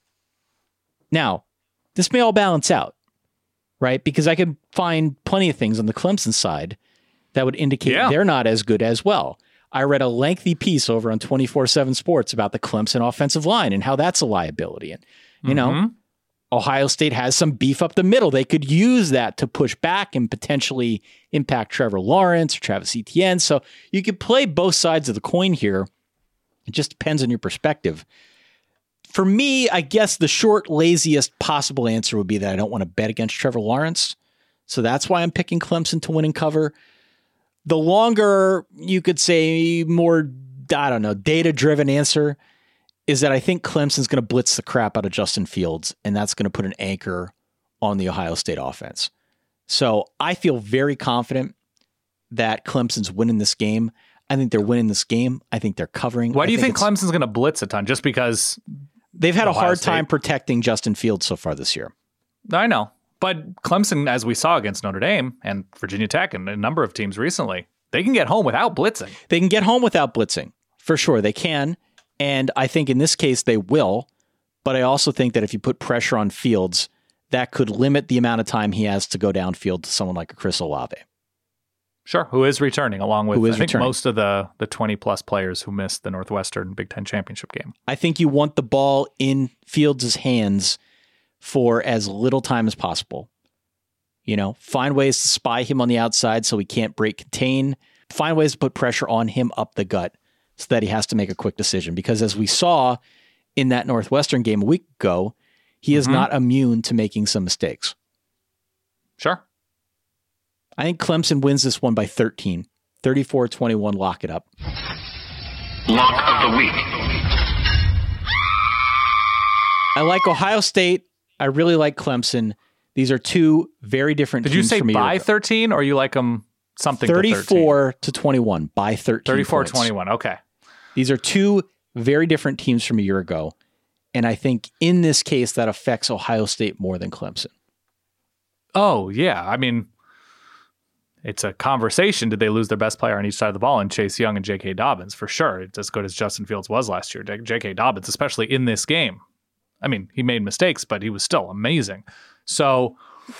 Now, this may all balance out, right? Because I could find plenty of things on the Clemson side that would indicate they're not as good as well. I read a lengthy piece over on 24/7 Sports about the Clemson offensive line and how that's a liability. And, you know, Ohio State has some beef up the middle. They could use that to push back and potentially impact Trevor Lawrence or Travis Etienne. So you could play both sides of the coin here. It just depends on your perspective. For me, I guess the short, laziest possible answer would be that I don't want to bet against Trevor Lawrence. So that's why I'm picking Clemson to win and cover. The longer, you could say, more, data-driven answer is that I think Clemson's going to blitz the crap out of Justin Fields, and that's going to put an anchor on the Ohio State offense. So I feel very confident that Clemson's winning this game. I think they're winning this game. I think they're covering. Why do you think Clemson's going to blitz a ton? Just because they've had a hard time protecting Justin Fields so far this year. I know. But Clemson, as we saw against Notre Dame and Virginia Tech and a number of teams recently, they can get home without blitzing. They can get home without blitzing. For sure, they can. And I think in this case, they will. But I also think that if you put pressure on Fields, that could limit the amount of time he has to go downfield to someone like a Chris Olave. Sure, who is returning along with, I think, most of the 20-plus players who missed the Northwestern Big Ten championship game. I think you want the ball in Fields' hands for as little time as possible. Find ways to spy him on the outside so he can't break contain. Find ways to put pressure on him up the gut so that he has to make a quick decision. Because as we saw in that Northwestern game a week ago, he is not immune to making some mistakes. Sure. I think Clemson wins this one by 13. 34-21, lock it up. Lock of the week. I like Ohio State. I really like Clemson. These are two very different teams. Did you say by 13 or you like them something 34 to 21, by 13 34-21, okay. These are two very different teams from a year ago. And I think in this case, that affects Ohio State more than Clemson. Oh, yeah. I mean, it's a conversation. Did they lose their best player on each side of the ball in Chase Young and J.K. Dobbins? For sure. It's as good as Justin Fields was last year. J.K. Dobbins, especially in this game. I mean, he made mistakes, but he was still amazing. So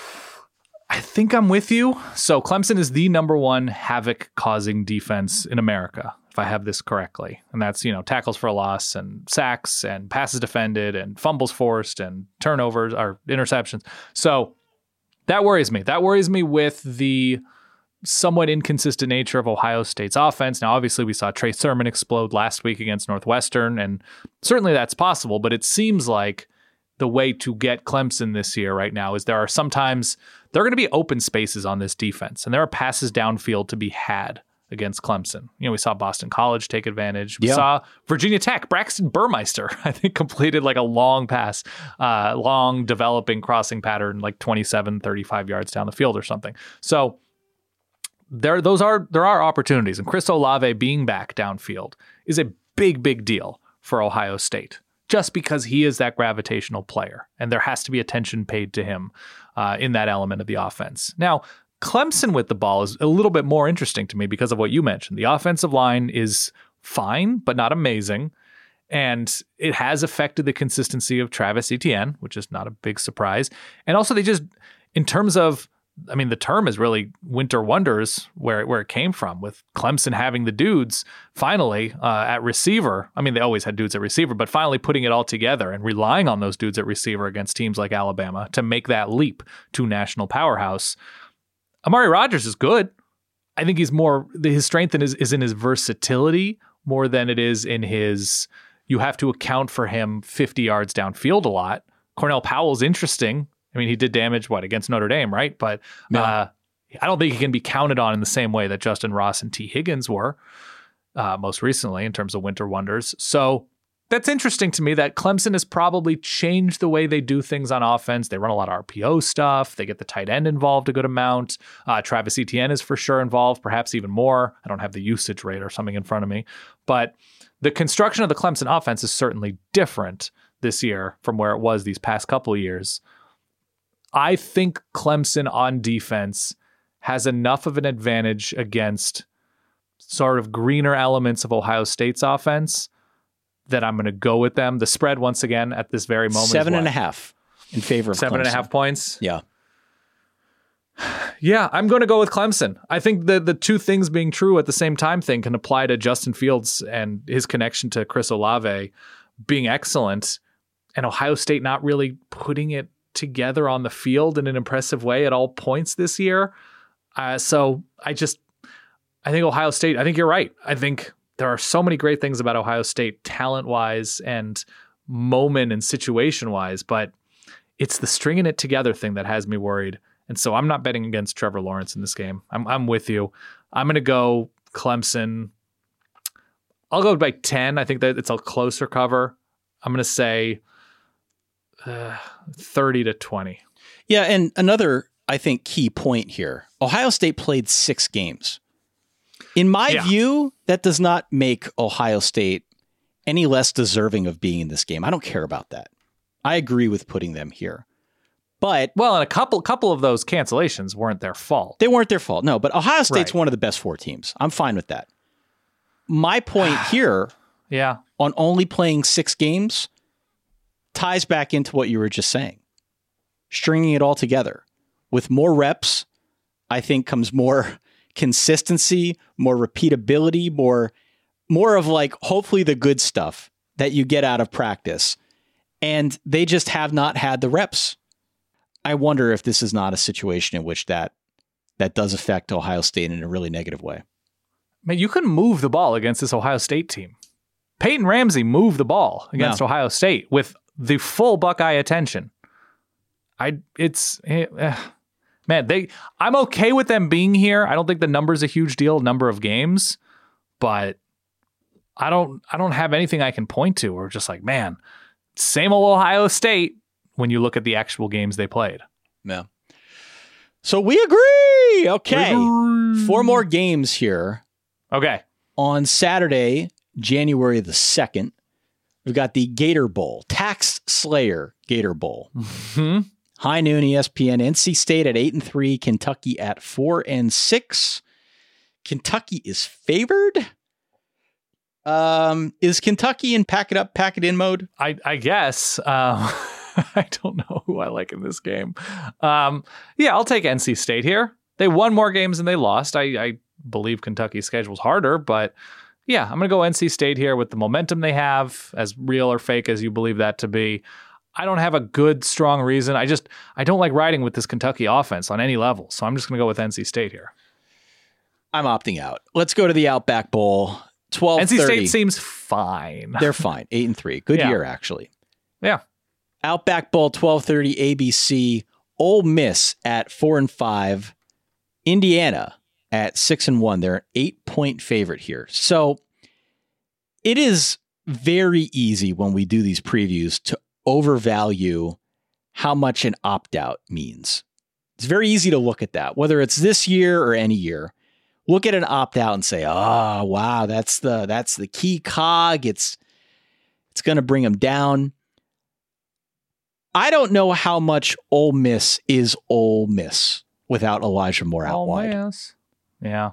I think I'm with you. So Clemson is the number one havoc-causing defense in America, if I have this correctly. And that's, tackles for a loss and sacks and passes defended and fumbles forced and turnovers or interceptions. So that worries me. That worries me with the somewhat inconsistent nature of Ohio State's offense. Now, obviously, we saw Trey Sermon explode last week against Northwestern, and certainly that's possible, but it seems like the way to get Clemson this year right now is there are going to be open spaces on this defense, and there are passes downfield to be had against Clemson. We saw Boston College take advantage. We saw Virginia Tech, Braxton Burmeister, I think, completed like a long pass, long developing crossing pattern, like 27, 35 yards down the field or something. So there are opportunities, and Chris Olave being back downfield is a big, big deal for Ohio State, just because he is that gravitational player, and there has to be attention paid to him in that element of the offense. Now, Clemson with the ball is a little bit more interesting to me because of what you mentioned. The offensive line is fine, but not amazing, and it has affected the consistency of Travis Etienne, which is not a big surprise. And also, they just, in terms of, the term is really winter wonders where it came from, with Clemson having the dudes finally at receiver. They always had dudes at receiver, but finally putting it all together and relying on those dudes at receiver against teams like Alabama to make that leap to national powerhouse. Amari Rodgers is good. I think he's more, his strength is in his versatility more than it is in his, you have to account for him 50 yards downfield a lot. Cornell Powell's interesting. He did damage, against Notre Dame, right? But I don't think he can be counted on in the same way that Justin Ross and T. Higgins were most recently in terms of winter wonders. So that's interesting to me that Clemson has probably changed the way they do things on offense. They run a lot of RPO stuff. They get the tight end involved a good amount. Travis Etienne is for sure involved, perhaps even more. I don't have the usage rate or something in front of me. But the construction of the Clemson offense is certainly different this year from where it was these past couple of years. I think Clemson on defense has enough of an advantage against sort of greener elements of Ohio State's offense that I'm going to go with them. The spread, once again, at this very moment, 7.5 in favor of 7.5 points. Yeah. Yeah, I'm going to go with Clemson. I think the two things being true at the same time thing can apply to Justin Fields and his connection to Chris Olave being excellent, and Ohio State not really putting it together on the field in an impressive way at all points this year. So I think Ohio State, I think you're right. I think there are so many great things about Ohio State talent-wise and moment and situation-wise, but it's the stringing it together thing that has me worried. And so I'm not betting against Trevor Lawrence in this game. I'm with you. I'm going to go Clemson. I'll go by 10. I think that it's a closer cover. I'm going to say 30-20. Yeah, and another, I think, key point here. Ohio State played 6 games. In my view, that does not make Ohio State any less deserving of being in this game. I don't care about that. I agree with putting them here. But and a couple of those cancellations weren't their fault. They weren't their fault. No, but Ohio State's one of the best 4 teams. I'm fine with that. My point here on only playing 6 games ties back into what you were just saying. Stringing it all together. With more reps, I think comes more consistency, more repeatability, more of like hopefully the good stuff that you get out of practice. And they just have not had the reps. I wonder if this is not a situation in which that does affect Ohio State in a really negative way. Man, you couldn't move the ball against this Ohio State team. Peyton Ramsey moved the ball against Ohio State with the full Buckeye attention. I'm okay with them being here. I don't think the number's a huge deal, number of games, but I don't have anything I can point to or just like, man, same old Ohio State when you look at the actual games they played. Yeah. So we agree. Okay. 4 more games here. Okay. On Saturday, January the 2nd, we've got the Gator Bowl, Tax Slayer Gator Bowl. Mm-hmm. High noon, ESPN. NC State at 8-3, Kentucky at 4-6. Kentucky is favored. Is Kentucky in pack it up, pack it in mode? I guess. I don't know who I like in this game. I'll take NC State here. They won more games than they lost. I believe Kentucky's schedule's harder, but yeah, I'm going to go NC State here with the momentum they have, as real or fake as you believe that to be. I don't have a good, strong reason. I don't like riding with this Kentucky offense on any level. So I'm just going to go with NC State here. I'm opting out. Let's go to the Outback Bowl. 12:30. NC State seems fine. They're fine. 8-3. Good year, actually. Yeah. Outback Bowl, 12:30 ABC. Ole Miss at 4-5. Indiana at 6-1. They're an 8-point favorite here. So it is very easy when we do these previews to overvalue how much an opt-out means. It's very easy to look at that, whether it's this year or any year. Look at an opt-out and say, "Oh, wow, that's the key cog. It's going to bring them down." I don't know how much Ole Miss is Ole Miss without Elijah Moore out wide. Miss. Yeah.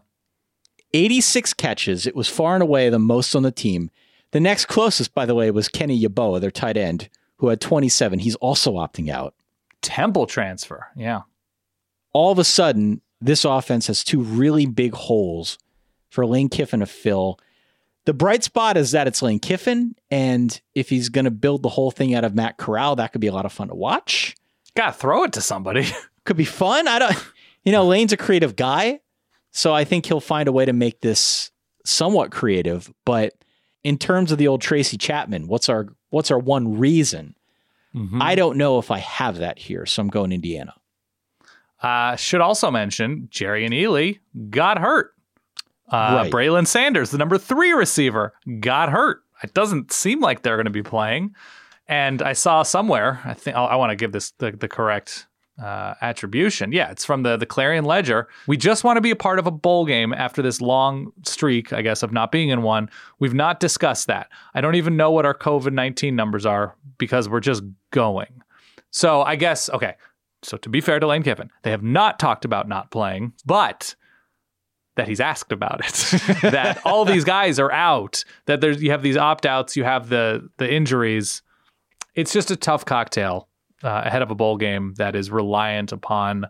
86 catches. It was far and away the most on the team. The next closest, by the way, was Kenny Yeboah, their tight end, who had 27. He's also opting out. Temple transfer. Yeah. All of a sudden, this offense has 2 really big holes for Lane Kiffin to fill. The bright spot is that it's Lane Kiffin, and if he's going to build the whole thing out of Matt Corral, that could be a lot of fun to watch. Gotta throw it to somebody. Could be fun. Lane's a creative guy, so I think he'll find a way to make this somewhat creative. But in terms of the old Tracy Chapman, what's our one reason? Mm-hmm. I don't know if I have that here, so I'm going Indiana. Should also mention Jerry and Ely got hurt. Right. Braylon Sanders, the number 3 receiver, got hurt. It doesn't seem like they're going to be playing. And I saw somewhere, I think I want to give this the correct attribution. Yeah, it's from the Clarion Ledger. We just want to be a part of a bowl game after this long streak, I guess, of not being in one. We've not discussed that. I don't even know what our COVID-19 numbers are because we're just going. So I guess, okay. So to be fair to Lane Kiffin, they have not talked about not playing, but that he's asked about it, that all these guys are out, that you have these opt-outs, you have the injuries. It's just a tough cocktail ahead of a bowl game that is reliant upon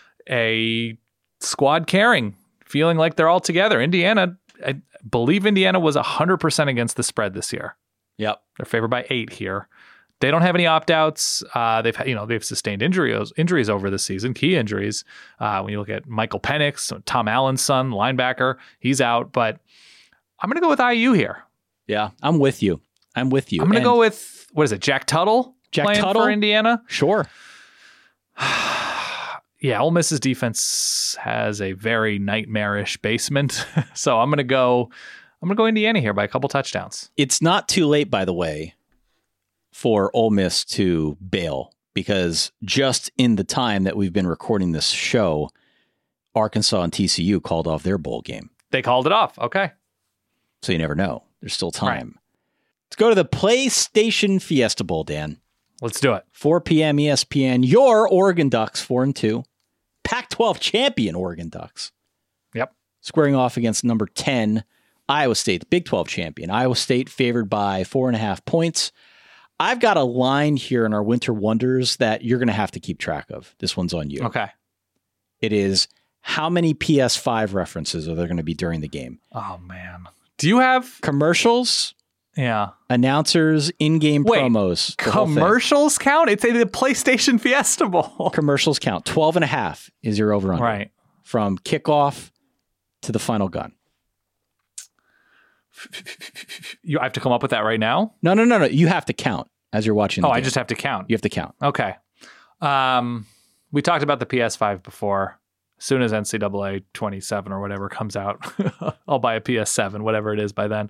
a squad caring, feeling like they're all together. Indiana, I believe Indiana was 100% against the spread this year. Yep. They're favored by 8 here. They don't have any opt-outs. They've sustained injuries over the season, key injuries. When you look at Michael Penix, Tom Allen's son, linebacker, he's out. But I'm going to go with IU here. Yeah, I'm with you. I'm going to go with, what is it, Jack Tuttle? Jack Tuttle for Indiana? Sure. Yeah, Ole Miss's defense has a very nightmarish basement. So I'm going to go Indiana here by a couple touchdowns. It's not too late, by the way, for Ole Miss to bail, because just in the time that we've been recording this show, Arkansas and TCU called off their bowl game. They called it off. Okay. So you never know. There's still time. Right. Let's go to the PlayStation Fiesta Bowl, Dan. Let's do it. 4 p.m. ESPN. Your Oregon Ducks, 4-2. Pac-12 champion Oregon Ducks. Yep. Squaring off against number 10, Iowa State, the Big 12 champion. Iowa State favored by 4.5 points. I've got a line here in our Winter Wonders that you're going to have to keep track of. This one's on you. Okay. It is, how many PS5 references are there going to be during the game? Oh, man. Do you have commercials? Yeah. Announcers, in-game promos. Commercials count? It's the PlayStation Fiesta Bowl. Commercials count. 12.5 is your over-under. Right. From kickoff to the final gun. I have to come up with that right now? No. You have to count as you're watching the game. I just have to count. You have to count. Okay. We talked about the PS5 before. As soon as NCAA 27 or whatever comes out, I'll buy a PS7, whatever it is by then.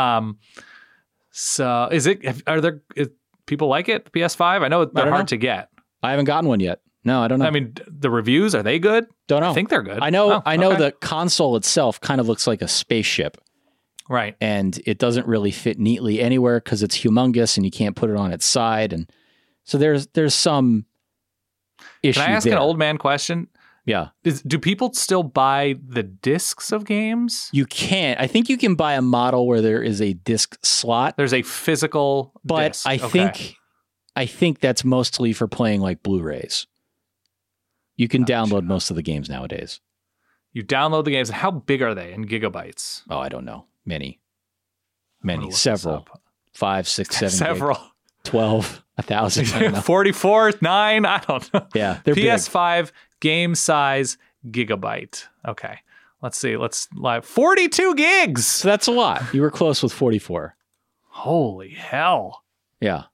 So people like it, the PS5? I know they're hard to get. I haven't gotten one yet. No, I don't know. I mean, the reviews, are they good? Don't know. I think they're good. I know the console itself kind of looks like a spaceship. Right. And it doesn't really fit neatly anywhere because it's humongous and you can't put it on its side. And so there's some issue there. Can I ask an old man question? Yeah. Do people still buy the discs of games? You can't. I think you can buy a model where there is a disc slot. There's a physical disc. But I think that's mostly for playing like Blu-rays. You can download most of the games nowadays. You download the games. How big are they in gigabytes? Oh, I don't know. Many. Several. 5, 6, 7. Several. Gig. 12, 1,000. 44, 9. I don't know. Yeah. They're PS5 big. Game size gigabyte. Okay. Let's see. 42 gigs. So that's a lot. You were close with 44. Holy hell. Yeah.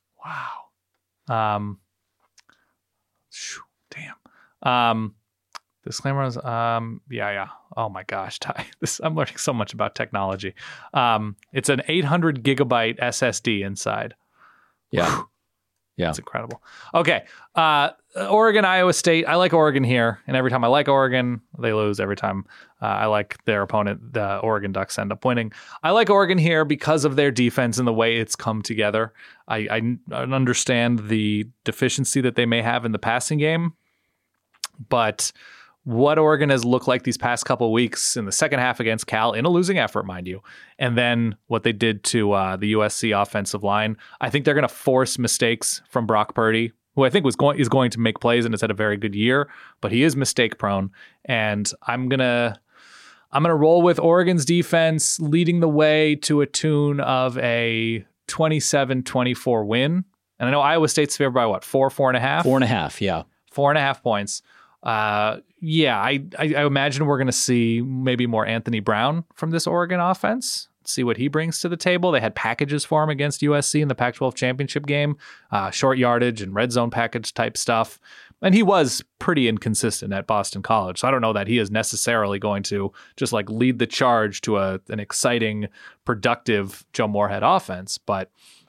Wow. Damn. Disclaimers. Yeah. Oh my gosh, Ty. I'm learning so much about technology. It's an 800 gigabyte SSD inside. Yeah. Whew. Yeah. That's incredible. Okay. Oregon, Iowa State. I like Oregon here. And every time I like Oregon, they lose. Every time I like their opponent, the Oregon Ducks end up winning. I like Oregon here because of their defense and the way it's come together. I understand the deficiency that they may have in the passing game. But what Oregon has looked like these past couple of weeks in the second half against Cal, in a losing effort, mind you, and then what they did to the USC offensive line, I think they're going to force mistakes from Brock Purdy, who I think is going to make plays and has had a very good year, but he is mistake prone. And I'm gonna roll with Oregon's defense leading the way to a tune of a 27-24 win. And I know Iowa State's favored by what, 4.5? 4.5, yeah. 4.5 points. I imagine we're going to see maybe more Anthony Brown from this Oregon offense, see what he brings to the table. They had packages for him against USC in the Pac-12 championship game, short yardage and red zone package type stuff. And he was pretty inconsistent at Boston College. So I don't know that he is necessarily going to just like lead the charge to an exciting, productive Joe Moorhead offense. But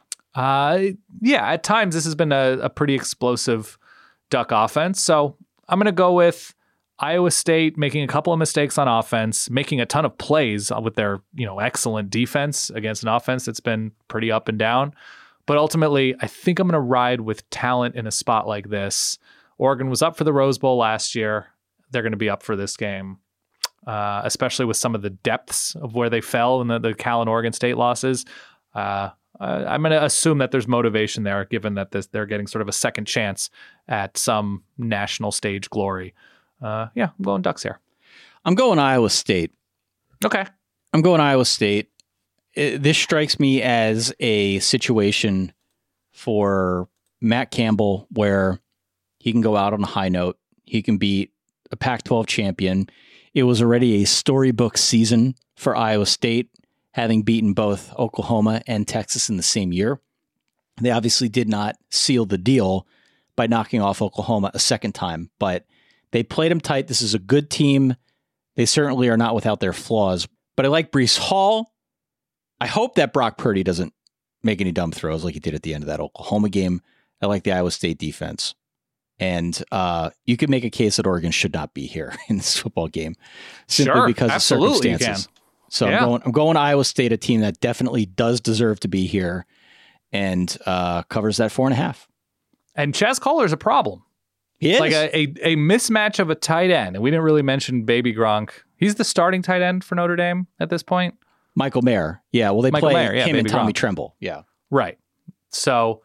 at times this has been a pretty explosive Duck offense. So I'm going to go with Iowa State making a couple of mistakes on offense, making a ton of plays with their, excellent defense against an offense that's been pretty up and down. But ultimately, I think I'm going to ride with talent in a spot like this. Oregon was up for the Rose Bowl last year. They're going to be up for this game, especially with some of the depths of where they fell in the Cal and Oregon State losses. I'm going to assume that there's motivation there, given that they're getting sort of a second chance at some national stage glory. I'm going Ducks here. I'm going Iowa State. Okay. I'm going Iowa State. This strikes me as a situation for Matt Campbell where he can go out on a high note. He can beat a Pac-12 champion. It was already a storybook season for Iowa State, having beaten both Oklahoma and Texas in the same year. They obviously did not seal the deal by knocking off Oklahoma a second time, but they played them tight. This is a good team. They certainly are not without their flaws, but I like Breece Hall. I hope that Brock Purdy doesn't make any dumb throws like he did at the end of that Oklahoma game. I like the Iowa State defense. And you could make a case that Oregon should not be here in this football game simply Sure, because of circumstances. So Yeah. I'm going Iowa State, a team that definitely does deserve to be here and covers that 4.5. And Chaz Kohler's a problem. He is. Like a mismatch of a tight end. And we didn't really mention Baby Gronk. He's the starting tight end for Notre Dame at this point. Michael Mayer. Yeah, well, they Michael play Mayer, yeah, him and Baby Tommy Gronk. Tremble. Yeah. Right. So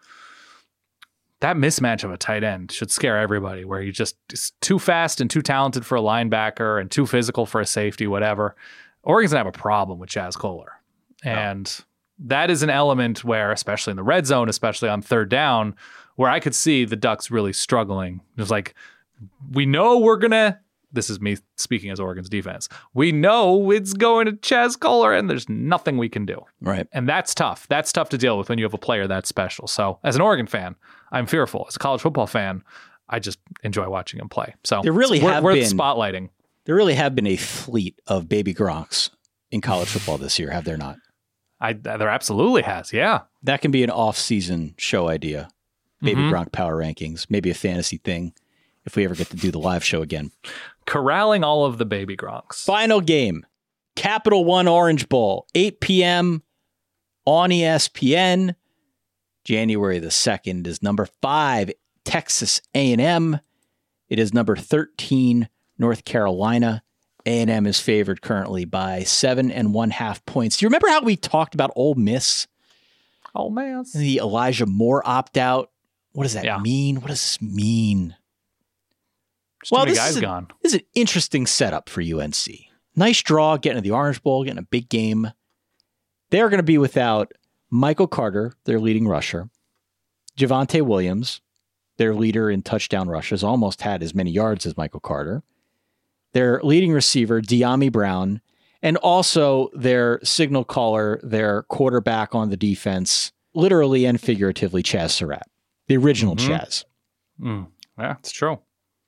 that mismatch of a tight end should scare everybody, where he just is too fast and too talented for a linebacker and too physical for a safety, whatever. Oregon's going to have a problem with Chaz Kohler. And that is an element where, especially in the red zone, especially on third down, where I could see the Ducks really struggling. It was like, we know we're going to, this is me speaking as Oregon's defense, we know it's going to Chaz Kohler and there's nothing we can do. Right. And that's tough. That's tough to deal with when you have a player that special. So as an Oregon fan, I'm fearful. As a college football fan, I just enjoy watching him play. So There really it's have worth been spotlighting. There really have been a fleet of Baby Gronks in college football this year, have there not? There absolutely has, yeah. That can be an off-season show idea. Baby Gronk power rankings, maybe a fantasy thing if we ever get to do the live show again. Corralling all of the Baby Gronks. Final game, Capital One Orange Bowl, 8 p.m. on ESPN. January the 2nd is number 5, Texas A&M. It is number 13, North Carolina. A&M is favored currently by 7.5 points. Do you remember how we talked about Ole Miss? Ole Miss. The Elijah Moore opt-out. What does that mean? What does this mean? Just too many guys gone. This is an interesting setup for UNC. Nice draw, getting to the Orange Bowl, getting a big game. They're going to be without Michael Carter, their leading rusher. Javonte Williams, their leader in touchdown rushes, almost had as many yards as Michael Carter. Their leading receiver, De'Ami Brown, and also their signal caller, their quarterback on the defense, literally and figuratively, Chaz Surratt, the original Chaz. Yeah, it's true.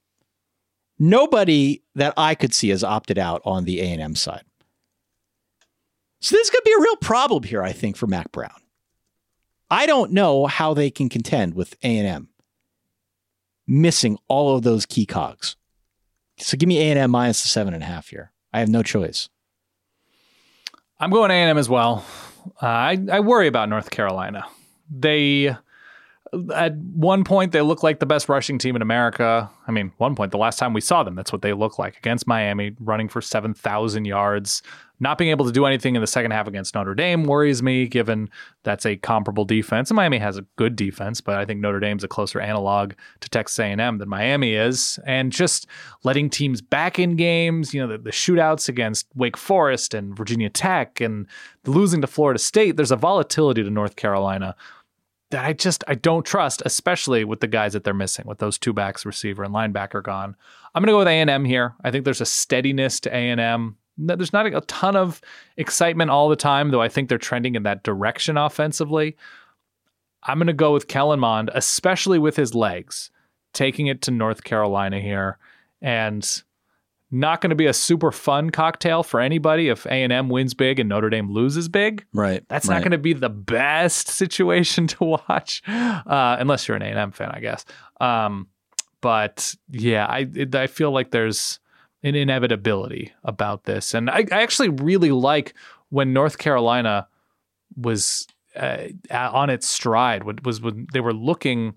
Nobody that I could see has opted out on the A&M side. So this could be a real problem here, I think, for Mac Brown. I don't know how they can contend with A&M missing all of those key cogs. So give me A&M minus the 7.5 here. I have no choice. I'm going A&M as well. I worry about North Carolina. They, at one point, they look like the best rushing team in America. I mean, one point, the last time we saw them, that's what they look like against Miami, running for 7,000 yards. Not being able to do anything in the second half against Notre Dame worries me, given that's a comparable defense. And Miami has a good defense, but I think Notre Dame's a closer analog to Texas A&M than Miami is. And just letting teams back in games, you know, the shootouts against Wake Forest and Virginia Tech and losing to Florida State, there's a volatility to North Carolina that I don't trust, especially with the guys that they're missing, with those two backs, receiver and linebacker gone. I'm going to go with A&M here. I think there's a steadiness to A&M. There's not a ton of excitement all the time, though I think they're trending in that direction offensively. I'm going to go with Kellen Mond, especially with his legs, taking it to North Carolina here. And not going to be a super fun cocktail for anybody if A&M wins big and Notre Dame loses big. Right. That's not going to be the best situation to watch, unless you're an A&M fan, I guess. But yeah, I feel like there's an inevitability about this. And I actually really like when North Carolina was on its stride, was when they were looking,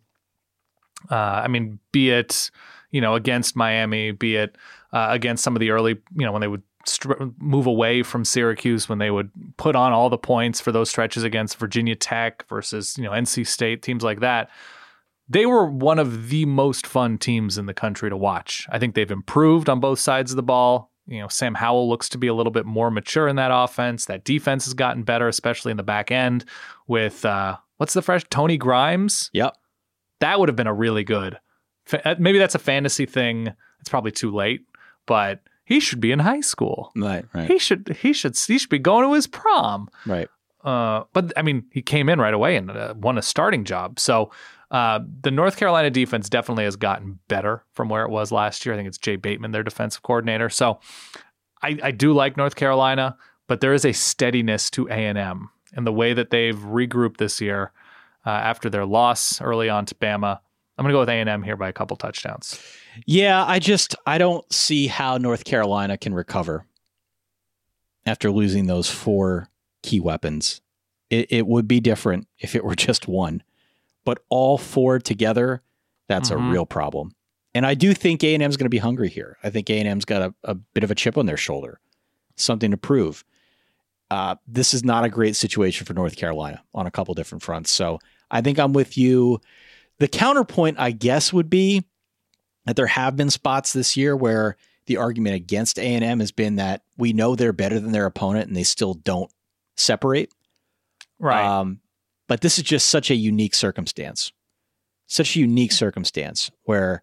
be it, against Miami, be it against some of the early, when they would move away from Syracuse, when they would put on all the points for those stretches against Virginia Tech versus, NC State, teams like that. They were one of the most fun teams in the country to watch. I think they've improved on both sides of the ball. Sam Howell looks to be a little bit more mature in that offense. That defense has gotten better, especially in the back end with, what's the fresh, Tony Grimes? Yep. That would have been a really good, maybe that's a fantasy thing. It's probably too late, but he should be in high school. Right. He should be going to his prom. Right. But he came in right away and won a starting job. So the North Carolina defense definitely has gotten better from where it was last year. I think it's Jay Bateman, their defensive coordinator. So I do like North Carolina, but there is a steadiness to A&M in the way that they've regrouped this year after their loss early on to Bama. I'm going to go with A&M here by a couple touchdowns. Yeah, I don't see how North Carolina can recover after losing those 4 key weapons. It would be different if it were just one, but all 4 together, that's a real problem. And I do think A&M is going to be hungry here. I think A&M's got a bit of a chip on their shoulder, something to prove. This is not a great situation for North Carolina on a couple different fronts. So I think I'm with you. The counterpoint, I guess, would be that there have been spots this year where the argument against A&M has been that we know they're better than their opponent and they still don't separate. Right. But this is just such a unique circumstance. Such a unique circumstance where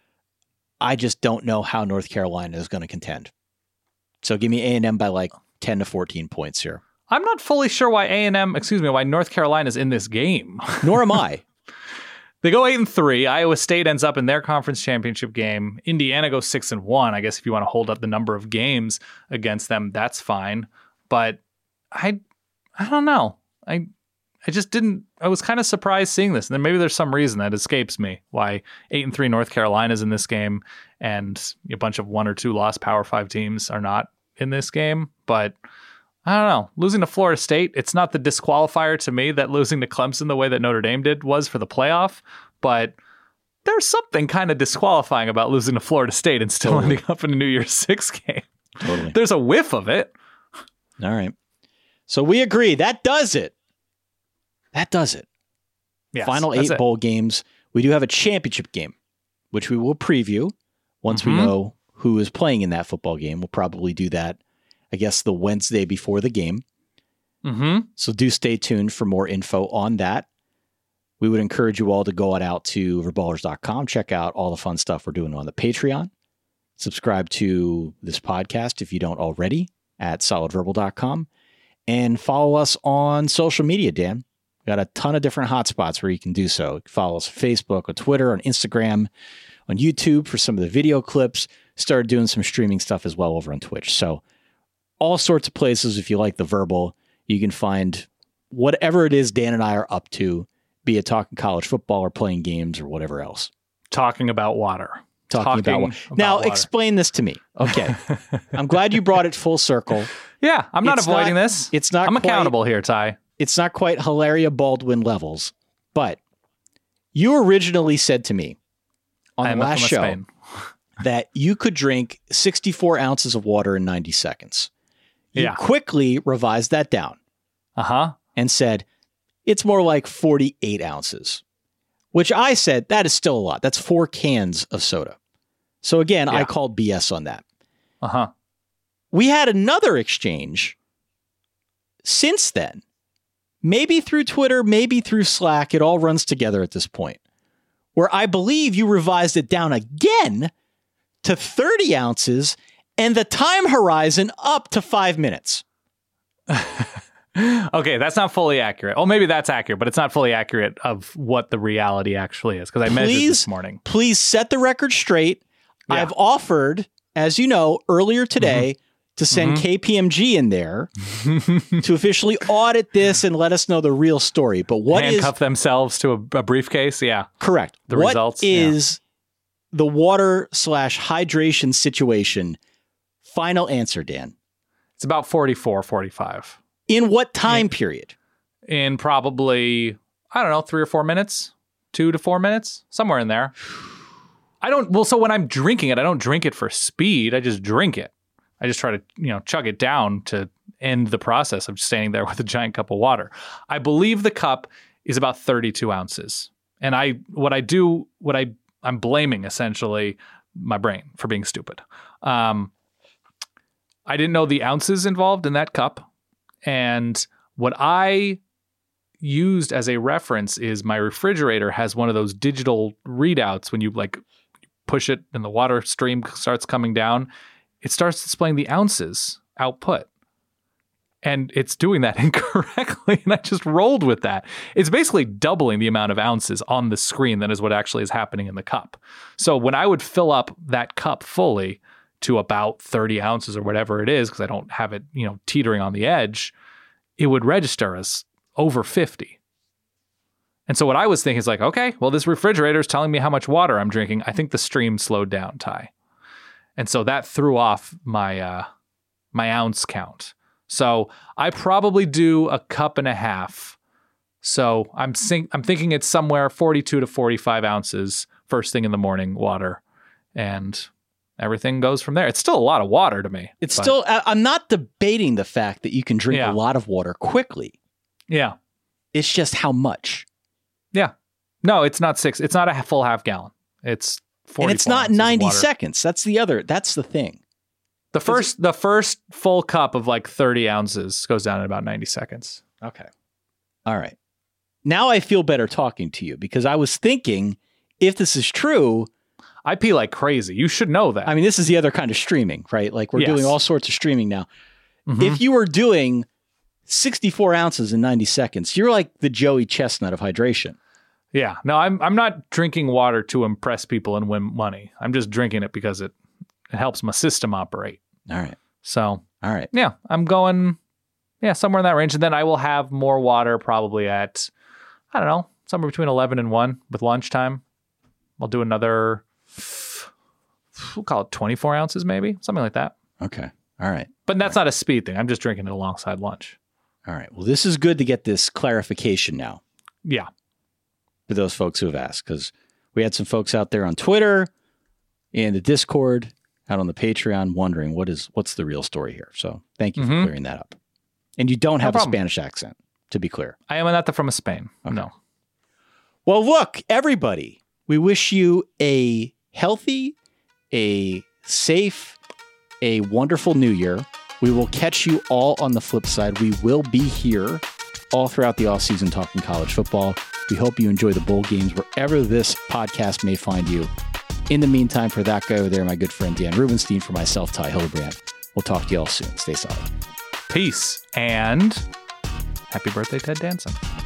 I just don't know how North Carolina is going to contend. So give me A&M by like 10 to 14 points here. I'm not fully sure why why North Carolina is in this game. Nor am I. They go 8-3. Iowa State ends up in their conference championship game. Indiana goes 6-1. I guess if you want to hold up the number of games against them, that's fine. But I don't know. I just didn't. I was kind of surprised seeing this. And then maybe there's some reason that escapes me why 8-3 North Carolina's in this game and a bunch of 1 or 2 lost Power 5 teams are not in this game. But I don't know. Losing to Florida State, it's not the disqualifier to me that losing to Clemson the way that Notre Dame did was for the playoff. But there's something kind of disqualifying about losing to Florida State and still ending up in a New Year's Six game. Totally. There's a whiff of it. All right. So we agree. That does it. That does it. Yes, Final 8 bowl games. We do have a championship game, which we will preview once we know who is playing in that football game. We'll probably do that, I guess, the Wednesday before the game. So do stay tuned for more info on that. We would encourage you all to go on out to verballers.com, check out all the fun stuff we're doing on the Patreon. Subscribe to this podcast if you don't already at solidverbal.com. And follow us on social media, Dan. We've got a ton of different hotspots where you can do so. Follow us on Facebook, on Twitter, on Instagram, on YouTube for some of the video clips. Started doing some streaming stuff as well over on Twitch. So all sorts of places, if you like the verbal, you can find whatever it is Dan and I are up to, be it talking college football or playing games or whatever else. Talking about water. Talking about water. Now, explain this to me. Okay. I'm glad you brought it full circle. Yeah, I'm not avoiding this. It's not. I'm accountable here, Ty. It's not quite Hilaria Baldwin levels, but you originally said to me on the last show that you could drink 64 ounces of water in 90 seconds. You quickly revised that down. And said, it's more like 48 ounces, which I said, that is still a lot. That's 4 cans of soda. So again, I called BS on that. We had another exchange since then, maybe through Twitter, maybe through Slack. It all runs together at this point, where I believe you revised it down again to 30 ounces and the time horizon up to 5 minutes. Okay, that's not fully accurate. Oh, maybe that's accurate, but it's not fully accurate of what the reality actually is, because I measured this morning. Please set the record straight. Yeah. I've offered, as you know, earlier today to send KPMG in there to officially audit this and let us know the real story. But what handcuff themselves to a briefcase? Yeah. Correct. The results? What is the water/hydration situation? Final answer, Dan. It's about 44, 45. In what time period? In probably, I don't know, 3 or 4 minutes, 2 to 4 minutes, somewhere in there. So when I'm drinking it, I don't drink it for speed. I just drink it. I just try to, chug it down to end the process of standing there with a giant cup of water. I believe the cup is about 32 ounces. And I'm blaming essentially my brain for being stupid. I didn't know the ounces involved in that cup. And what I used as a reference is my refrigerator has one of those digital readouts when you push it and the water stream starts coming down. It starts displaying the ounces output. And it's doing that incorrectly. And I just rolled with that. It's basically doubling the amount of ounces on the screen than is what actually is happening in the cup. So when I would fill up that cup fully to about 30 ounces or whatever it is, because I don't have it, teetering on the edge, it would register as over 50. And so what I was thinking is like, okay, well, this refrigerator is telling me how much water I'm drinking. I think the stream slowed down, Ty. And so that threw off my my ounce count. So I probably do a cup and a half. So I'm thinking it's somewhere 42 to 45 ounces first thing in the morning, water. And everything goes from there. It's still a lot of water to me. I'm not debating the fact that you can drink a lot of water quickly. Yeah. It's just how much. Yeah. No, it's not 6. It's not a full half gallon. It's 40. And it's not 90 seconds. That's the thing. The first full cup of like 30 ounces goes down in about 90 seconds. Okay. All right. Now I feel better talking to you because I was thinking if this is true, I pee like crazy. You should know that. I mean, this is the other kind of streaming, right? Like we're doing all sorts of streaming now. Mm-hmm. If you were doing 64 ounces in 90 seconds, you're like the Joey Chestnut of hydration. Yeah. No, I'm not drinking water to impress people and win money. I'm just drinking it because it helps my system operate. All right. So, all right. Yeah, I'm going, somewhere in that range. And then I will have more water probably at, I don't know, somewhere between 11 and 1 with lunchtime. I'll do another, we'll call it 24 ounces maybe, something like that. Okay. All right. But that's not a speed thing. I'm just drinking it alongside lunch. All right. Well, this is good to get this clarification now. Yeah. For those folks who have asked, because we had some folks out there on Twitter, in the Discord, out on the Patreon, wondering what's the real story here. So thank you for clearing that up. And you don't have a Spanish accent, to be clear. I am not from Spain. Okay. No. Well, look, everybody, we wish you a healthy, a safe, a wonderful new year. We will catch you all on the flip side. We will be here all throughout the offseason talking college football. We hope you enjoy the bowl games wherever this podcast may find you. In the meantime, for that guy over there, my good friend Dan Rubenstein, for myself, Ty Hildebrand, we'll talk to you all soon. Stay solid. Peace and happy birthday, Ted Danson.